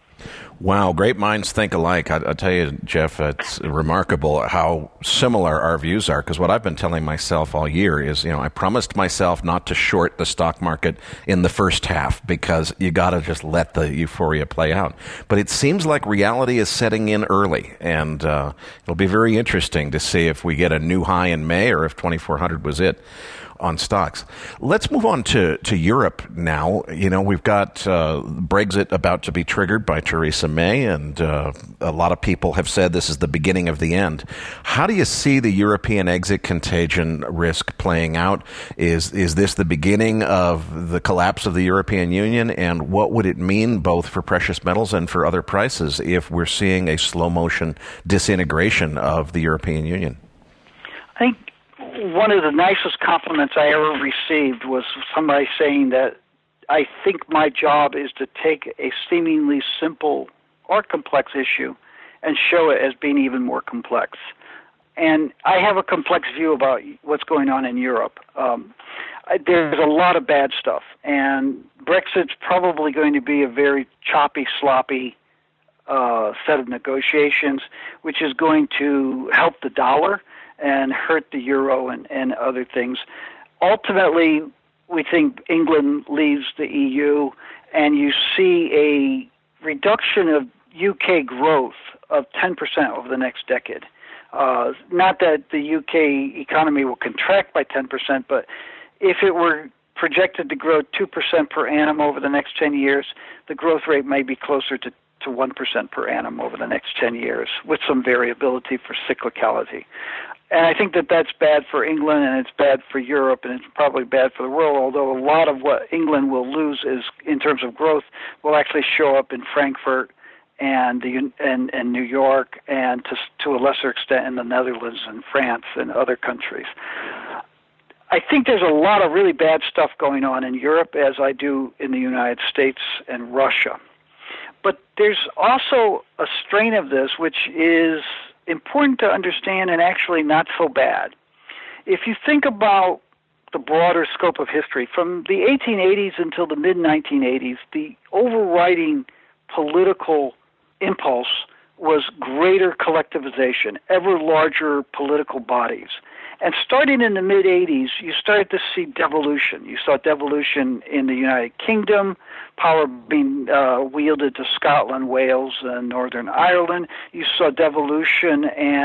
Wow, great minds think alike. I tell you, Jeff, it's remarkable how similar our views are, because what I've been telling myself all year is, I promised myself not to short the stock market in the first half because you got to just let the euphoria play out. But it seems like reality is setting in early, and it'll be very interesting to see if we get a new high in May or if 2,400 was it on stocks. Let's move on to Europe now. We've got Brexit about to be triggered by Theresa May, and a lot of people have said this is the beginning of the end. How do you see the European exit contagion risk playing out? Is this the beginning of the collapse of the European Union, and what would it mean both for precious metals and for other prices if we're seeing a slow motion disintegration of the European Union? I think one of the nicest compliments I ever received was somebody saying that I think my job is to take a seemingly simple or complex issue and show it as being even more complex. And I have a complex view about what's going on in Europe. There's a lot of bad stuff, and Brexit's probably going to be a very choppy, sloppy set of negotiations, which is going to help the dollar and hurt the euro and other things. Ultimately, we think England leaves the EU, and you see a reduction of UK growth of 10% over the next decade. Not that the UK economy will contract by 10%, but if it were projected to grow 2% per annum over the next 10 years, the growth rate may be closer to 1% per annum over the next 10 years, with some variability for cyclicality. And I think that that's bad for England, and it's bad for Europe, and it's probably bad for the world, although a lot of what England will lose is, in terms of growth, will actually show up in Frankfurt and New York, and to a lesser extent in the Netherlands and France and other countries. I think there's a lot of really bad stuff going on in Europe, as I do in the United States and Russia. But there's also a strain of this which is important to understand and actually not so bad. If you think about the broader scope of history, from the 1880s until the mid-1980s, the overriding political impulse was greater collectivization, ever larger political bodies. And starting in the mid-'80s, you started to see devolution. You saw devolution in the United Kingdom, power being wielded to Scotland, Wales, and Northern Ireland. You saw devolution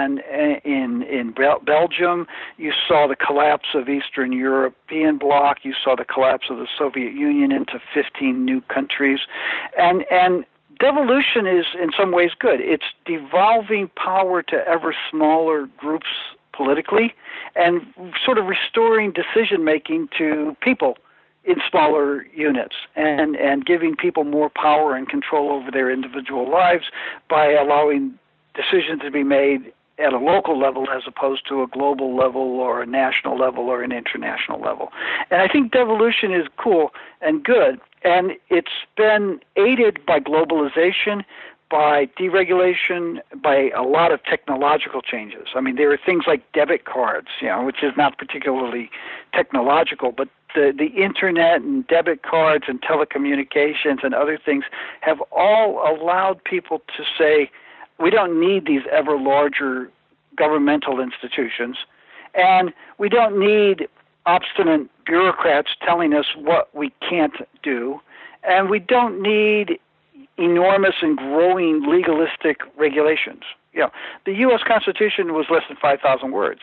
in Belgium. You saw the collapse of Eastern European bloc. You saw the collapse of the Soviet Union into 15 new countries. And devolution is in some ways good. It's devolving power to ever smaller groups politically, and sort of restoring decision-making to people in smaller units, and giving people more power and control over their individual lives by allowing decisions to be made at a local level as opposed to a global level or a national level or an international level. And I think devolution is cool and good, and it's been aided by globalization, by deregulation, by a lot of technological changes. I mean, there are things like debit cards, which is not particularly technological, but the internet and debit cards and telecommunications and other things have all allowed people to say, we don't need these ever larger governmental institutions, and we don't need obstinate bureaucrats telling us what we can't do, and we don't need enormous and growing legalistic regulations. The U.S. Constitution was less than 5,000 words.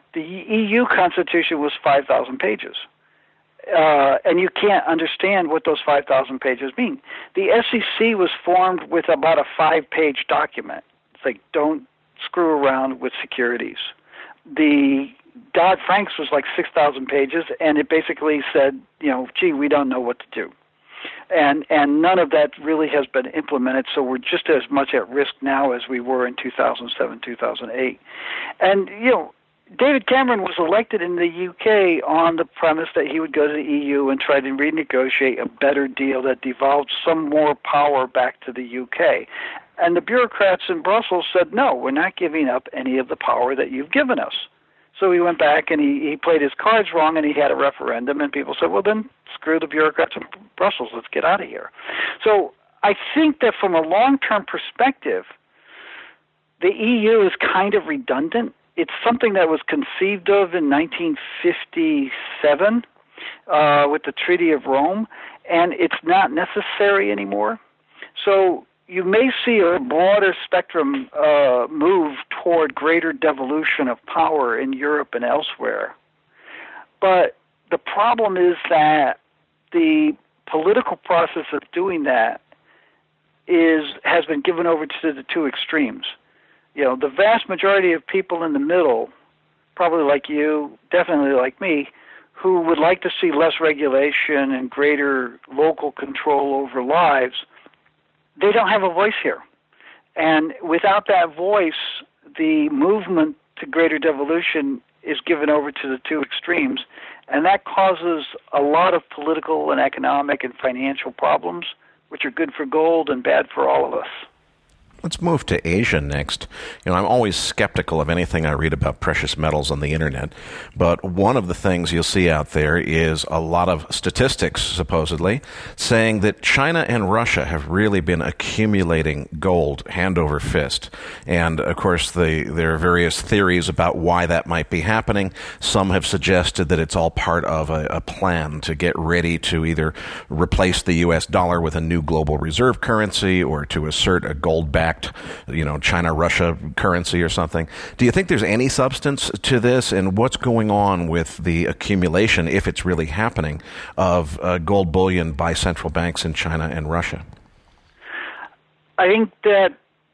The EU Constitution was 5,000 pages. And you can't understand what those 5,000 pages mean. The SEC was formed with about a 5-page document. It's like, don't screw around with securities. The Dodd-Frank's was like 6,000 pages, and it basically said, gee, we don't know what to do. And none of that really has been implemented, so we're just as much at risk now as we were in 2007, 2008. And, David Cameron was elected in the UK on the premise that he would go to the EU and try to renegotiate a better deal that devolved some more power back to the UK. And the bureaucrats in Brussels said, no, we're not giving up any of the power that you've given us. So he went back and he played his cards wrong, and he had a referendum, and people said, well, then screw the bureaucrats in Brussels. Let's get out of here. So I think that from a long-term perspective, the EU is kind of redundant. It's something that was conceived of in 1957 with the Treaty of Rome, and it's not necessary anymore. So you may see a broader spectrum move toward greater devolution of power in Europe and elsewhere. But the problem is that the political process of doing that has been given over to the two extremes. The vast majority of people in the middle, probably like you, definitely like me, who would like to see less regulation and greater local control over lives, they don't have a voice here. And without that voice, the movement to greater devolution is given over to the two extremes, and that causes a lot of political and economic and financial problems, which are good for gold and bad for all of us. Let's move to Asia next. I'm always skeptical of anything I read about precious metals on the internet, but one of the things you'll see out there is a lot of statistics, supposedly, saying that China and Russia have really been accumulating gold hand over fist. And, of course, there are various theories about why that might be happening. Some have suggested that it's all part of a plan to get ready to either replace the U.S. dollar with a new global reserve currency or to assert a gold-backed China-Russia currency or something. Do you think there's any substance to this, and what's going on with the accumulation, if it's really happening, of gold bullion by central banks in China and Russia? I think that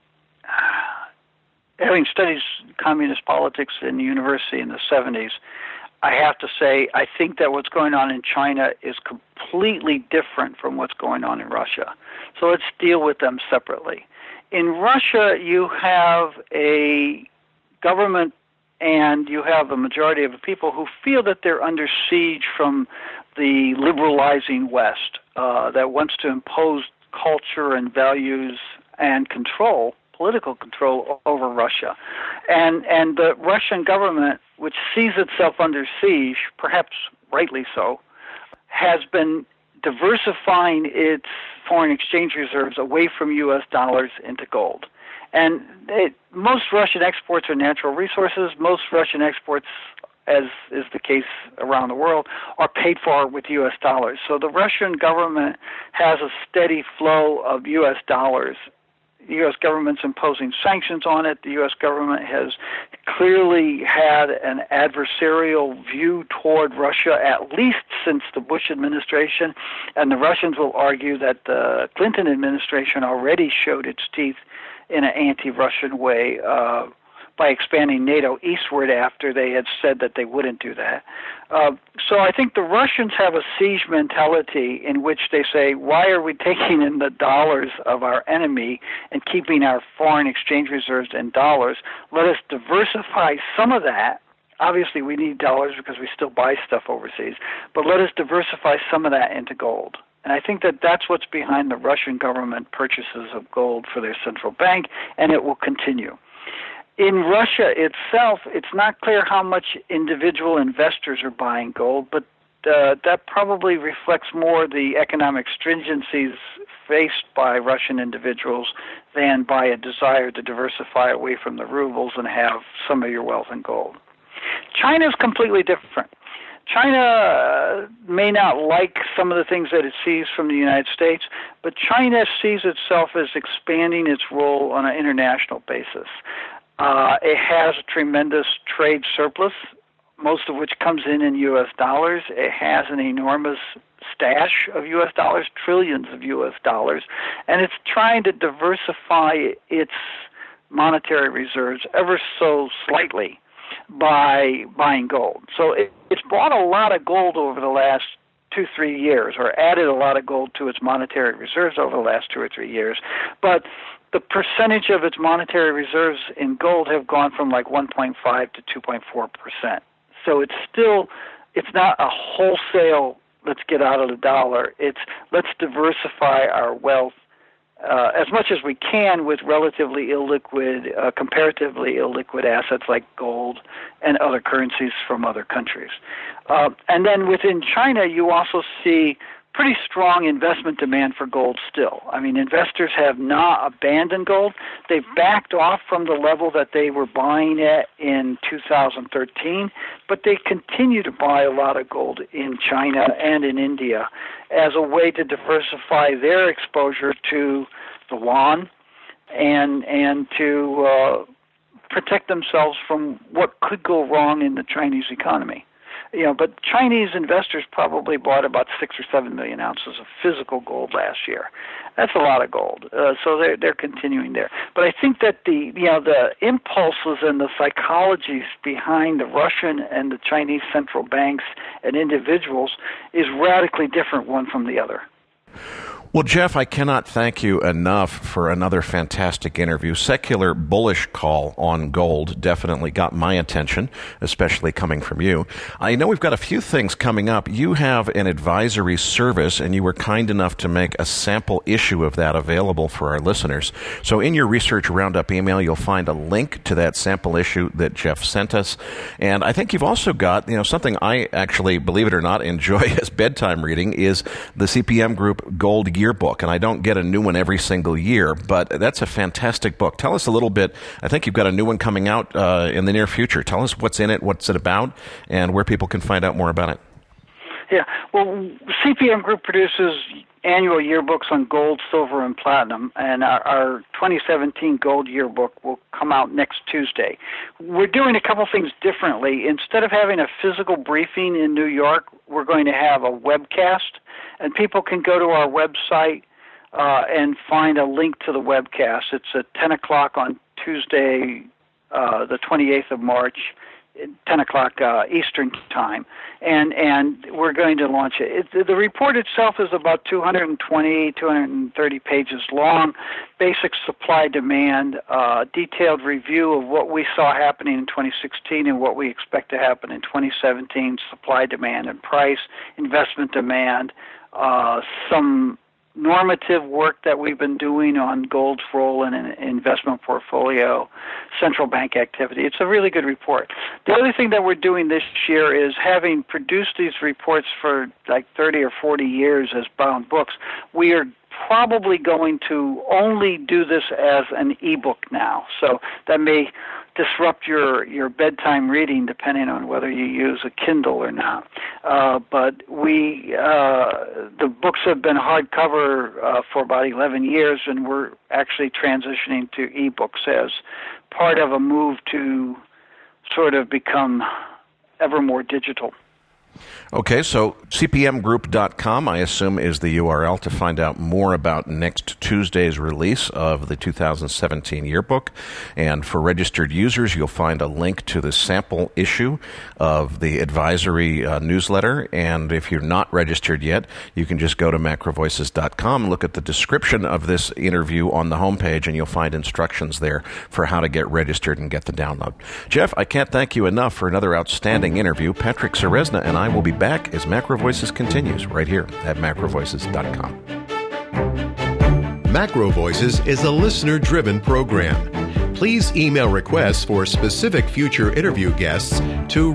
having studied communist politics in the university in the 70s, I have to say I think that what's going on in China is completely different from what's going on in Russia. So let's deal with them separately. In Russia, you have a government and you have a majority of the people who feel that they're under siege from the liberalizing West that wants to impose culture and values and control, political control over Russia. And the Russian government, which sees itself under siege, perhaps rightly so, has been diversifying its foreign exchange reserves away from U.S. dollars into gold. And most Russian exports are natural resources. Most Russian exports, as is the case around the world, are paid for with U.S. dollars. So the Russian government has a steady flow of U.S. dollars. The U.S. government's imposing sanctions on it. The U.S. government has clearly had an adversarial view toward Russia, at least since the Bush administration, and the Russians will argue that the Clinton administration already showed its teeth in an anti-Russian way by expanding NATO eastward after they had said that they wouldn't do that. So I think the Russians have a siege mentality in which they say, why are we taking in the dollars of our enemy and keeping our foreign exchange reserves in dollars? Let us diversify some of that. Obviously, we need dollars because we still buy stuff overseas, but let us diversify some of that into gold. And I think that that's what's behind the Russian government purchases of gold for their central bank, and it will continue. In Russia itself, it's not clear how much individual investors are buying gold, but that probably reflects more the economic stringencies faced by Russian individuals than by a desire to diversify away from the rubles and have some of your wealth in gold. China is completely different. China may not like some of the things that it sees from the United States, but China sees itself as expanding its role on an international basis. It has a tremendous trade surplus most of which comes in U.S. dollars. It has an enormous stash of U.S. dollars, trillions of U.S. dollars, and it's trying to diversify its monetary reserves ever so slightly by buying gold. So it's bought a lot of gold over the last 2-3 years, or added a lot of gold to its monetary reserves over the last 2 or 3 years. But the percentage of its monetary reserves in gold have gone from like 1.5 to 2.4%. So it's not a wholesale, let's get out of the dollar. It's let's diversify our wealth as much as we can with relatively illiquid, comparatively illiquid assets like gold and other currencies from other countries. And then within China, you also see pretty strong investment demand for gold still. I mean, investors have not abandoned gold. They've backed off from the level that they were buying at in 2013, but they continue to buy a lot of gold in China and in India as a way to diversify their exposure to the yuan and to protect themselves from what could go wrong in the Chinese economy. But Chinese investors probably bought about 6 or 7 million ounces of physical gold last year. That's a lot of gold. So they're continuing there. But I think that the impulses and the psychologies behind the Russian and the Chinese central banks and individuals is radically different one from the other. Well, Jeff, I cannot thank you enough for another fantastic interview. Secular bullish call on gold definitely got my attention, especially coming from you. I know we've got a few things coming up. You have an advisory service, and you were kind enough to make a sample issue of that available for our listeners. So in your Research Roundup email, you'll find a link to that sample issue that Jeff sent us. And I think you've also got, something I actually, believe it or not, enjoy as bedtime reading is the CPM Group Gold Yearbook, and I don't get a new one every single year, but that's a fantastic book. Tell us a little bit. I think you've got a new one coming out in the near future. Tell us what's in it, what's it about, and where people can find out more about it. Yeah, well, CPM Group produces annual yearbooks on gold, silver, and platinum, and our 2017 Gold Yearbook will come out next Tuesday. We're doing a couple things differently. Instead of having a physical briefing in New York, we're going to have a webcast, and people can go to our website and find a link to the webcast. It's at 10 o'clock on Tuesday, the 28th of March, 10 o'clock Eastern time, and we're going to launch it. The report itself is about 230 pages long, basic supply-demand, detailed review of what we saw happening in 2016 and what we expect to happen in 2017, supply, demand, and price, investment demand, some normative work that we've been doing on gold's role in an investment portfolio, central bank activity. It's a really good report. The other thing that we're doing this year is, having produced these reports for like 30 or 40 years as bound books, we are probably going to only do this as an ebook now. So that may disrupt your bedtime reading depending on whether you use a Kindle or not. But the books have been hardcover for about 11 years, and we're actually transitioning to ebooks as part of a move to sort of become ever more digital. Okay, so cpmgroup.com, I assume, is the URL to find out more about next Tuesday's release of the 2017 yearbook. And for registered users, you'll find a link to the sample issue of the advisory newsletter. And if you're not registered yet, you can just go to macrovoices.com, look at the description of this interview on the homepage, and you'll find instructions there for how to get registered and get the download. Jeff, I can't thank you enough for another outstanding interview. Patrick Ceresna and I will be back as Macro Voices continues right here at macrovoices.com. Macro Voices is a listener-driven program. Please email requests for specific future interview guests to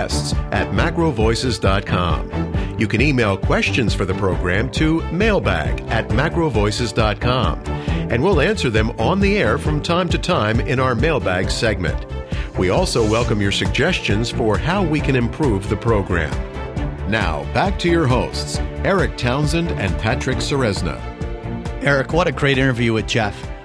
requests@macrovoices.com. You can email questions for the program to mailbag@macrovoices.com, and we'll answer them on the air from time to time in our mailbag segment. We also welcome your suggestions for how we can improve the program. Now, back to your hosts, Eric Townsend and Patrick Ceresna. Eric, what a great interview with Jeff.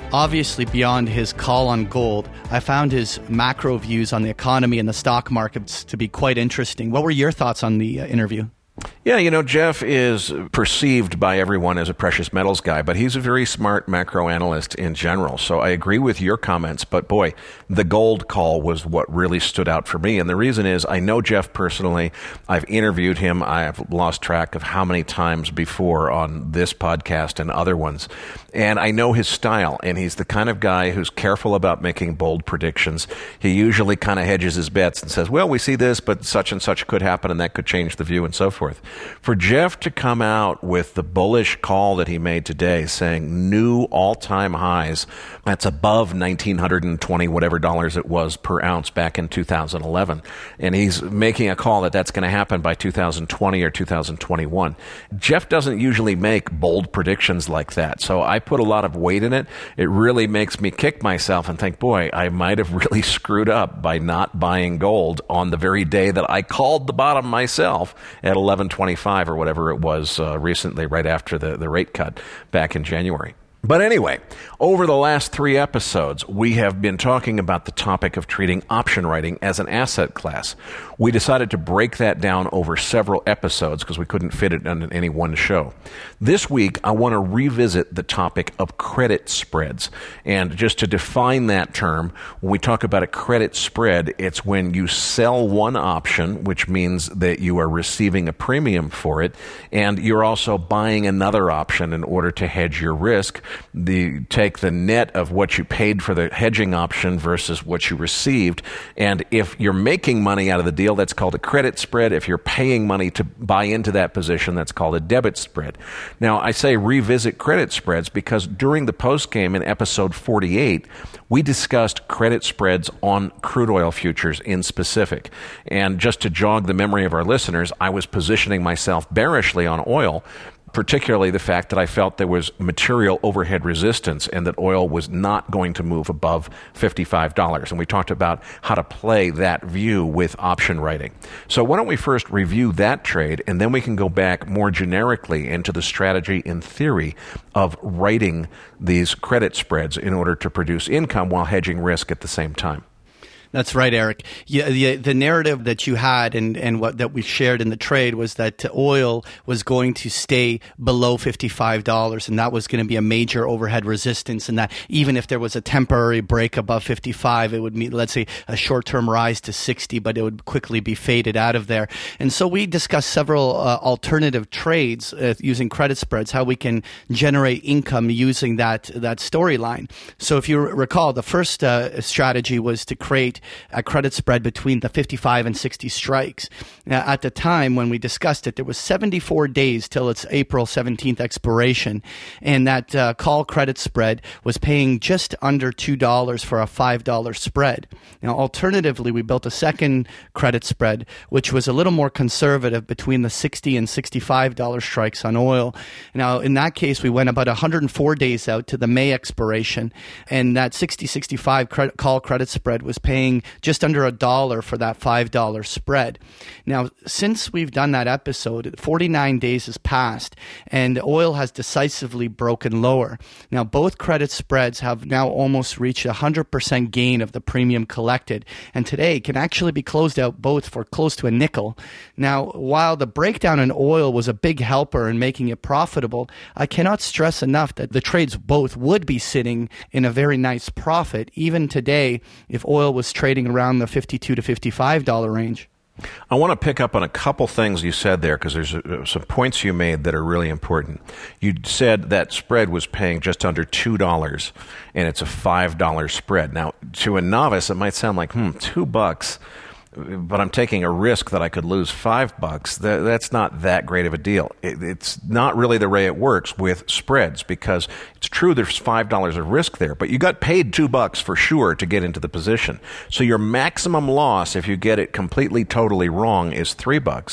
Obviously, beyond his call on gold, I found his macro views on the economy and the stock markets to be quite interesting. What were your thoughts on the interview? Yeah, Jeff is perceived by everyone as a precious metals guy, but he's a very smart macro analyst in general. So I agree with your comments, but boy, the gold call was what really stood out for me. And the reason is I know Jeff personally. I've interviewed him. I have lost track of how many times before on this podcast and other ones. And I know his style, and he's the kind of guy who's careful about making bold predictions. He usually kind of hedges his bets and says, well, we see this, but such and such could happen, and that could change the view and so forth. For Jeff to come out with the bullish call that he made today, saying new all-time highs, that's above 1,920 whatever dollars it was per ounce back in 2011, and he's making a call that that's going to happen by 2020 or 2021. Jeff doesn't usually make bold predictions like that, so I put a lot of weight in it. It really makes me kick myself and think, boy, I might have really screwed up by not buying gold on the very day that I called the bottom myself at 11.25 or whatever it was recently, right after the rate cut back in January. But anyway, over the last 3 episodes, we have been talking about the topic of treating option writing as an asset class. We decided to break that down over several episodes because we couldn't fit it in any one show. This week, I want to revisit the topic of credit spreads. And just to define that term, when we talk about a credit spread, it's when you sell one option, which means that you are receiving a premium for it, and you're also buying another option in order to hedge your risk. Take the net of what you paid for the hedging option versus what you received. And if you're making money out of the deal, that's called a credit spread. If you're paying money to buy into that position, that's called a debit spread. Now, I say revisit credit spreads because during the postgame in episode 48, we discussed credit spreads on crude oil futures in specific. And just to jog the memory of our listeners, I was positioning myself bearishly on oil, particularly the fact that I felt there was material overhead resistance and that oil was not going to move above $55. And we talked about how to play that view with option writing. So why don't we first review that trade, and then we can go back more generically into the strategy in theory of writing these credit spreads in order to produce income while hedging risk at the same time. That's right, Eric. Yeah, the narrative that you had and what that we shared in the trade was that oil was going to stay below $55, and that was going to be a major overhead resistance, and that even if there was a temporary break above 55, it would mean, let's say, a short-term rise to 60, but it would quickly be faded out of there. And so we discussed several alternative trades using credit spreads, how we can generate income using that storyline. So if you recall, the first strategy was to create a credit spread between the 55 and 60 strikes. Now, at the time when we discussed it, there was 74 days till its April 17th expiration, and that call credit spread was paying just under $2 for a $5 spread. Now, alternatively, we built a second credit spread, which was a little more conservative between the $60 and $65 strikes on oil. Now, in that case, we went about 104 days out to the May expiration, and that 60-65 call credit spread was paying just under $1 for that $5 spread. Now, since we've done that episode, 49 days has passed, and oil has decisively broken lower. Now, both credit spreads have now almost reached 100% gain of the premium collected, and today can actually be closed out both for close to a nickel. Now, while the breakdown in oil was a big helper in making it profitable, I cannot stress enough that the trades both would be sitting in a very nice profit, even today, if oil was trading around the $52 to $55 range. I want to pick up on a couple things you said there because there's some points you made that are really important. You said that spread was paying just under $2 and it's a $5 spread. Now, to a novice, it might sound like, $2, but I'm taking a risk that I could lose $5. That's not that great of a deal. It's not really the way it works with spreads because it's true there's $5 of risk there, but you got paid $2 for sure to get into the position. So your maximum loss if you get it completely, totally wrong is $3.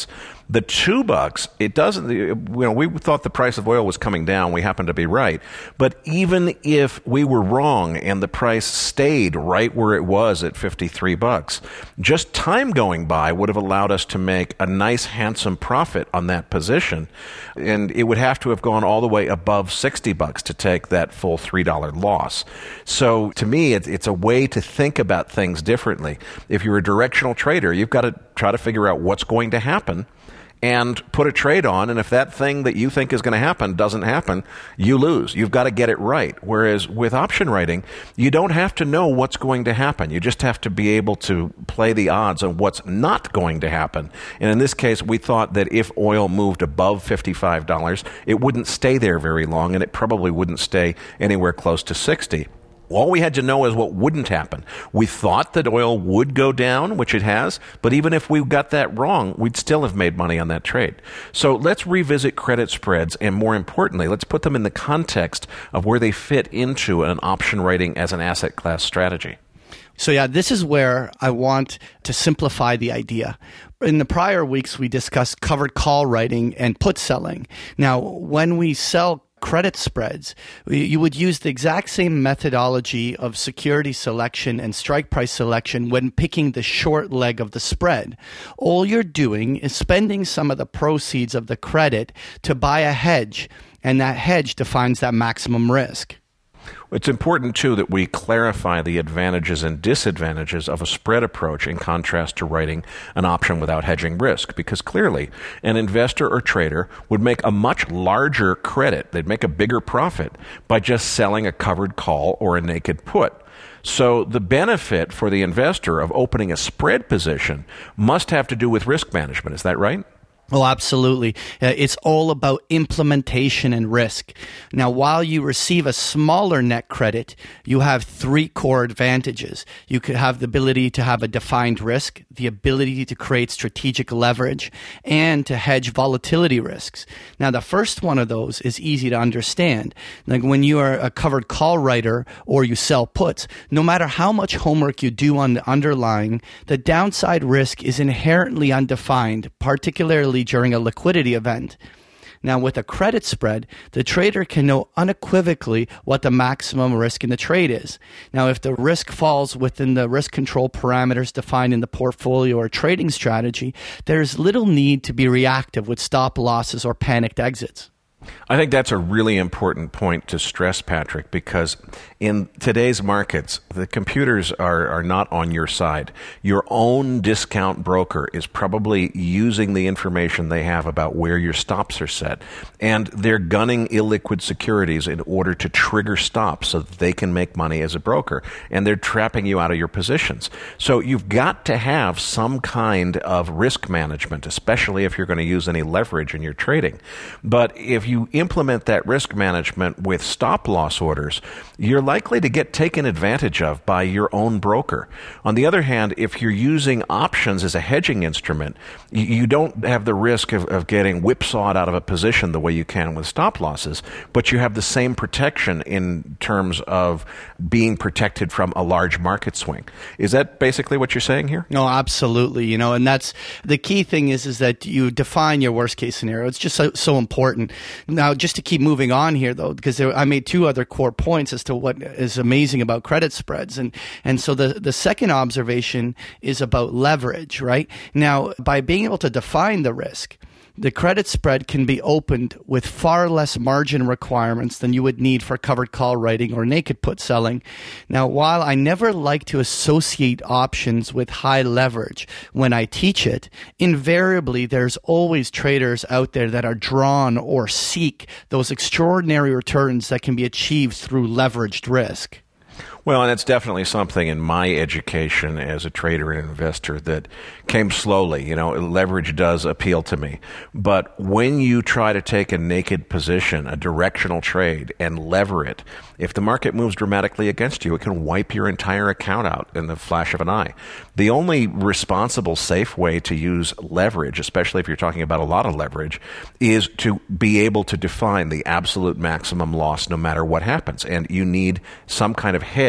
The $2, it doesn't, we thought the price of oil was coming down. We happened to be right. But even if we were wrong and the price stayed right where it was at $53, just time going by would have allowed us to make a nice, handsome profit on that position. And it would have to have gone all the way above $60 to take that full $3 loss. So to me, it's a way to think about things differently. If you're a directional trader, you've got to try to figure out what's going to happen and put a trade on. And if that thing that you think is going to happen doesn't happen, you lose. You've got to get it right. Whereas with option writing, you don't have to know what's going to happen. You just have to be able to play the odds on what's not going to happen. And in this case, we thought that if oil moved above $55, it wouldn't stay there very long, and it probably wouldn't stay anywhere close to 60. All we had to know is what wouldn't happen. We thought that oil would go down, which it has, but even if we got that wrong, we'd still have made money on that trade. So let's revisit credit spreads, and more importantly, let's put them in the context of where they fit into an option writing as an asset class strategy. So yeah, this is where I want to simplify the idea. In the prior weeks, we discussed covered call writing and put selling. Now, when we sell credit spreads, you would use the exact same methodology of security selection and strike price selection when picking the short leg of the spread. All you're doing is spending some of the proceeds of the credit to buy a hedge, and that hedge defines that maximum risk. It's important, too, that we clarify the advantages and disadvantages of a spread approach in contrast to writing an option without hedging risk, because clearly an investor or trader would make a much larger credit. They'd make a bigger profit by just selling a covered call or a naked put. So the benefit for the investor of opening a spread position must have to do with risk management. Is that right? Oh, absolutely. It's all about implementation and risk. Now, while you receive a smaller net credit, you have three core advantages. You could have the ability to have a defined risk, the ability to create strategic leverage, and to hedge volatility risks. Now, the first one of those is easy to understand. Like when you are a covered call writer or you sell puts, no matter how much homework you do on the underlying, the downside risk is inherently undefined, particularly during a liquidity event. Now, with a credit spread, the trader can know unequivocally what the maximum risk in the trade is. Now, if the risk falls within the risk control parameters defined in the portfolio or trading strategy, there's little need to be reactive with stop losses or panicked exits. I think that's a really important point to stress, Patrick, because in today's markets, the computers are not on your side. Your own discount broker is probably using the information they have about where your stops are set, and they're gunning illiquid securities in order to trigger stops so that they can make money as a broker, and they're trapping you out of your positions. So you've got to have some kind of risk management, especially if you're going to use any leverage in your trading. But if you implement that risk management with stop loss orders, you're likely to get taken advantage of by your own broker. On the other hand, if you're using options as a hedging instrument, you don't have the risk of getting whipsawed out of a position the way you can with stop losses, but you have the same protection in terms of being protected from a large market swing. Is that basically what you're saying here? No, absolutely. And that's the key thing is that you define your worst case scenario. It's just so important. Now, just to keep moving on here, though, because I made two other core points as to what is amazing about credit spreads. And so the second observation is about leverage, right? Now, by being able to define the risk, the credit spread can be opened with far less margin requirements than you would need for covered call writing or naked put selling. Now, while I never like to associate options with high leverage when I teach it, invariably there's always traders out there that are drawn or seek those extraordinary returns that can be achieved through leveraged risk. Well, and it's definitely something in my education as a trader and investor that came slowly. Leverage does appeal to me. But when you try to take a naked position, a directional trade, and lever it, if the market moves dramatically against you, it can wipe your entire account out in the flash of an eye. The only responsible, safe way to use leverage, especially if you're talking about a lot of leverage, is to be able to define the absolute maximum loss no matter what happens. And you need some kind of hedge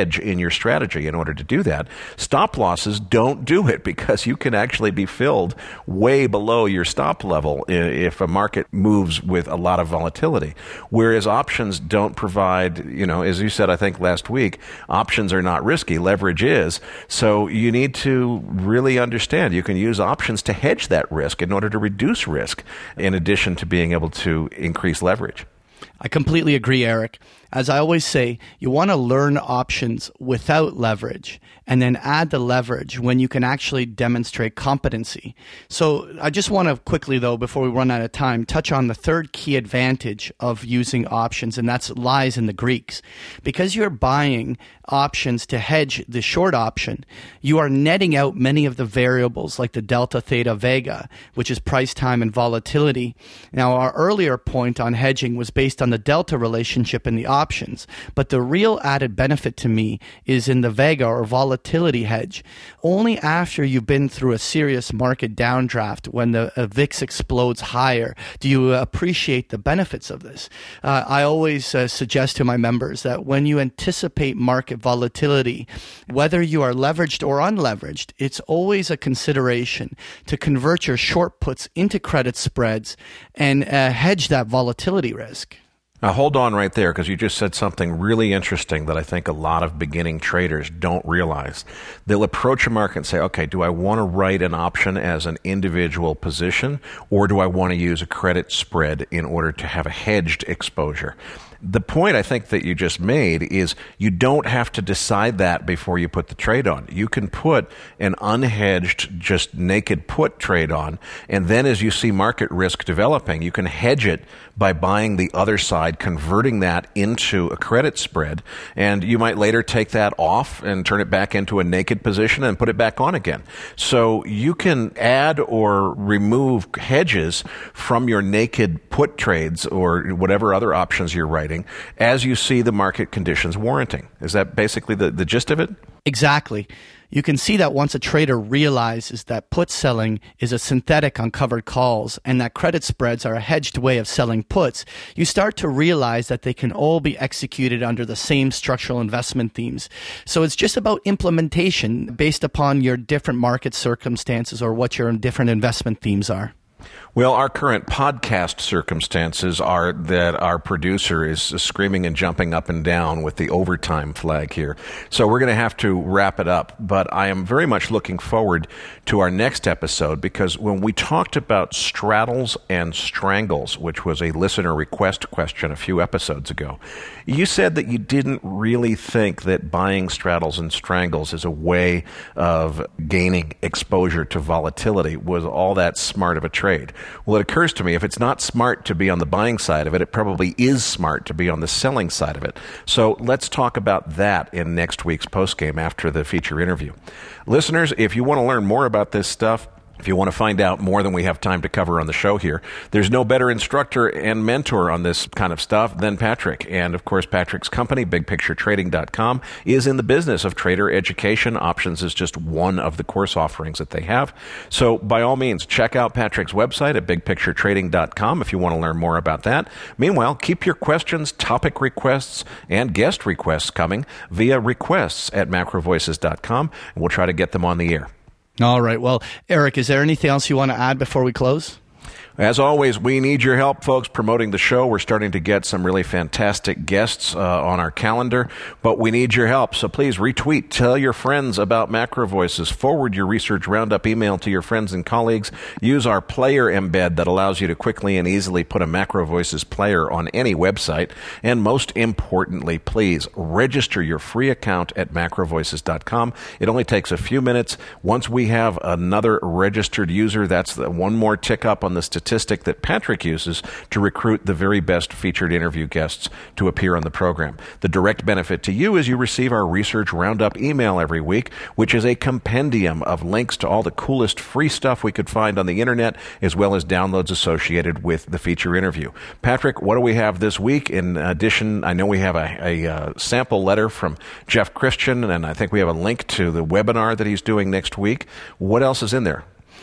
hedge in your strategy in order to do that. Stop losses don't do it because you can actually be filled way below your stop level if a market moves with a lot of volatility. Whereas options don't provide, as you said, I think last week, options are not risky. Leverage is. So you need to really understand you can use options to hedge that risk in order to reduce risk in addition to being able to increase leverage. I completely agree, Eric. As I always say, you want to learn options without leverage and then add the leverage when you can actually demonstrate competency. So I just want to quickly, though, before we run out of time, touch on the third key advantage of using options, and that lies in the Greeks. Because you're buying options to hedge the short option, you are netting out many of the variables like the delta, theta, vega, which is price, time, and volatility. Now, our earlier point on hedging was based on the delta relationship in the options, but the real added benefit to me is in the vega or volatility hedge. Only after you've been through a serious market downdraft, when the VIX explodes higher, do you appreciate the benefits of this. I always suggest to my members that when you anticipate market volatility, whether you are leveraged or unleveraged, it's always a consideration to convert your short puts into credit spreads and hedge that volatility risk. Now, hold on right there, because you just said something really interesting that I think a lot of beginning traders don't realize. They'll approach a market and say, okay, do I want to write an option as an individual position, or do I want to use a credit spread in order to have a hedged exposure? The point I think that you just made is you don't have to decide that before you put the trade on. You can put an unhedged, just naked put trade on, and then as you see market risk developing, you can hedge it by buying the other side, converting that into a credit spread, and you might later take that off and turn it back into a naked position and put it back on again. So you can add or remove hedges from your naked put trades or whatever other options you're writing as you see the market conditions warranting. Is that basically the gist of it? Exactly. You can see that once a trader realizes that put selling is a synthetic on covered calls and that credit spreads are a hedged way of selling puts, you start to realize that they can all be executed under the same structural investment themes. So it's just about implementation based upon your different market circumstances or what your different investment themes are. Well, our current podcast circumstances are that our producer is screaming and jumping up and down with the overtime flag here. So we're going to have to wrap it up. But I am very much looking forward to our next episode, because when we talked about straddles and strangles, which was a listener request question a few episodes ago, you said that you didn't really think that buying straddles and strangles as a way of gaining exposure to volatility was all that smart of a trade. Well, it occurs to me, if it's not smart to be on the buying side of it, it probably is smart to be on the selling side of it. So let's talk about that in next week's postgame after the feature interview. Listeners, if you want to learn more about this stuff, if you want to find out more than we have time to cover on the show here, there's no better instructor and mentor on this kind of stuff than Patrick. And of course, Patrick's company, BigPictureTrading.com, is in the business of trader education. Options is just one of the course offerings that they have. So by all means, check out Patrick's website at BigPictureTrading.com if you want to learn more about that. Meanwhile, keep your questions, topic requests, and guest requests coming via requests at MacroVoices.com, and we'll try to get them on the air. All right. Well, Eric, is there anything else you want to add before we close? As always, we need your help, folks, promoting the show. We're starting to get some really fantastic guests on our calendar, but we need your help. So please retweet, tell your friends about Macro Voices, forward your Research Roundup email to your friends and colleagues, use our player embed that allows you to quickly and easily put a Macro Voices player on any website, and most importantly, please register your free account at macrovoices.com. It only takes a few minutes. Once we have another registered user, that's one more tick up on the statistic that Patrick uses to recruit the very best featured interview guests to appear on the program. The direct benefit to you is you receive our Research Roundup email every week, which is a compendium of links to all the coolest free stuff we could find on the internet, as well as downloads associated with the feature interview. Patrick, what do we have this week? In addition, I know we have a sample letter from Jeff Christian, and I think we have a link to the webinar that he's doing next week. What else is in there?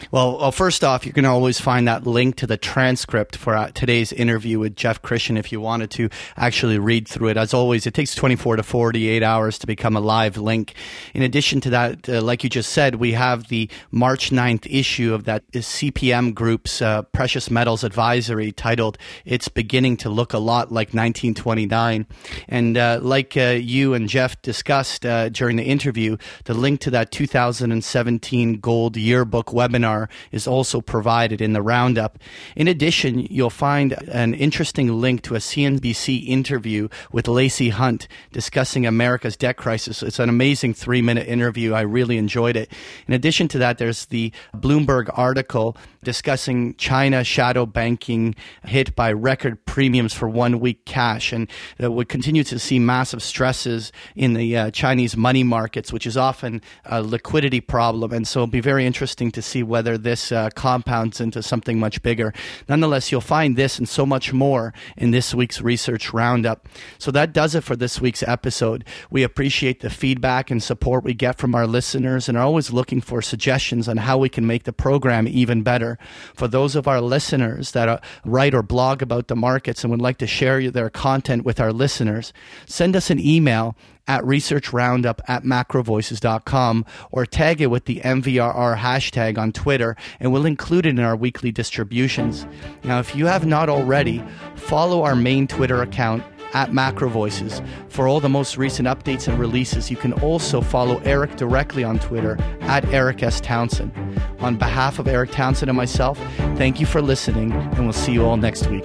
Well, first off, you can always find that link to the transcript for today's interview with Jeff Christian if you wanted to actually read through it. As always, it takes 24 to 48 hours to become a live link. In addition to that, like you just said, we have the March 9th issue of that CPM Group's Precious Metals Advisory titled "It's Beginning to Look a Lot Like 1929." And like you and Jeff discussed during the interview, the link to that 2017 Gold Yearbook webinar is also provided in the roundup. In addition, you'll find an interesting link to a CNBC interview with Lacey Hunt discussing America's debt crisis. It's an amazing 3-minute interview. I really enjoyed it. In addition to that, there's the Bloomberg article discussing China shadow banking hit by record premiums for 1 week cash, and would continue to see massive stresses in the Chinese money markets, which is often a liquidity problem. And so it'll be very interesting to see whether this compounds into something much bigger. Nonetheless, you'll find this and so much more in this week's Research Roundup. So that does it for this week's episode. We appreciate the feedback and support we get from our listeners and are always looking for suggestions on how we can make the program even better. For those of our listeners that write or blog about the markets and would like to share their content with our listeners, send us an email at researchroundup@macrovoices.com or tag it with the MVRR hashtag on Twitter, and we'll include it in our weekly distributions. Now, if you have not already, follow our main Twitter account at Macro Voices for all the most recent updates and releases. You can also follow Eric directly on Twitter at Eric S. Townsend. On behalf of Eric Townsend and myself, thank you for listening, and we'll see you all next week.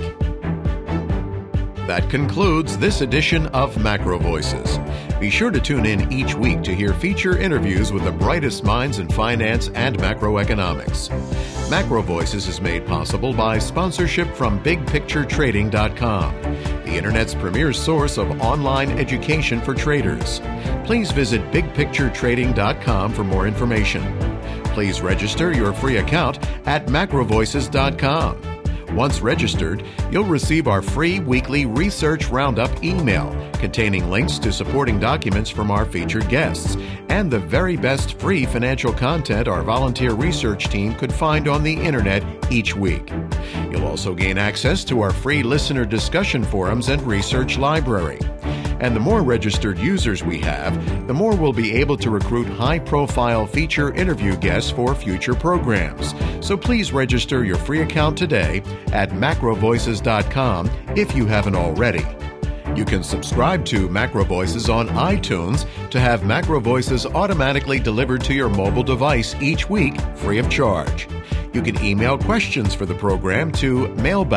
That concludes this edition of Macro Voices. Be sure to tune in each week to hear feature interviews with the brightest minds in finance and macroeconomics. Macro Voices is made possible by sponsorship from BigPictureTrading.com, the Internet's premier source of online education for traders. Please visit BigPictureTrading.com for more information. Please register your free account at MacroVoices.com. Once registered, you'll receive our free weekly Research Roundup email containing links to supporting documents from our featured guests and the very best free financial content our volunteer research team could find on the internet each week. You'll also gain access to our free listener discussion forums and research library. And the more registered users we have, the more we'll be able to recruit high-profile feature interview guests for future programs. So please register your free account today at macrovoices.com if you haven't already. You can subscribe to Macro Voices on iTunes to have Macro Voices automatically delivered to your mobile device each week free of charge. You can email questions for the program to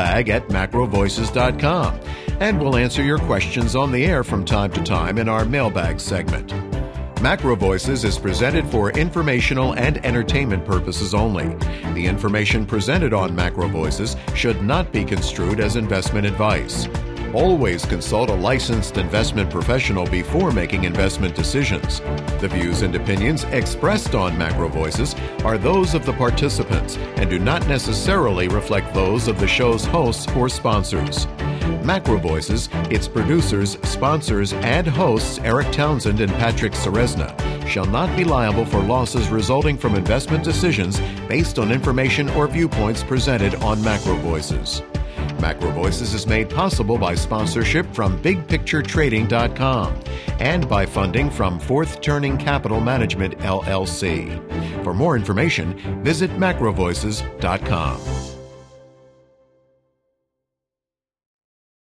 mailbag@macrovoices.com, and we'll answer your questions on the air from time to time in our mailbag segment. Macro Voices is presented for informational and entertainment purposes only. The information presented on Macro Voices should not be construed as investment advice. Always consult a licensed investment professional before making investment decisions. The views and opinions expressed on Macro Voices are those of the participants and do not necessarily reflect those of the show's hosts or sponsors. Macro Voices, its producers, sponsors, and hosts Eric Townsend and Patrick Ceresna shall not be liable for losses resulting from investment decisions based on information or viewpoints presented on Macro Voices. Macro Voices is made possible by sponsorship from BigPictureTrading.com and by funding from Fourth Turning Capital Management, LLC. For more information, visit macrovoices.com.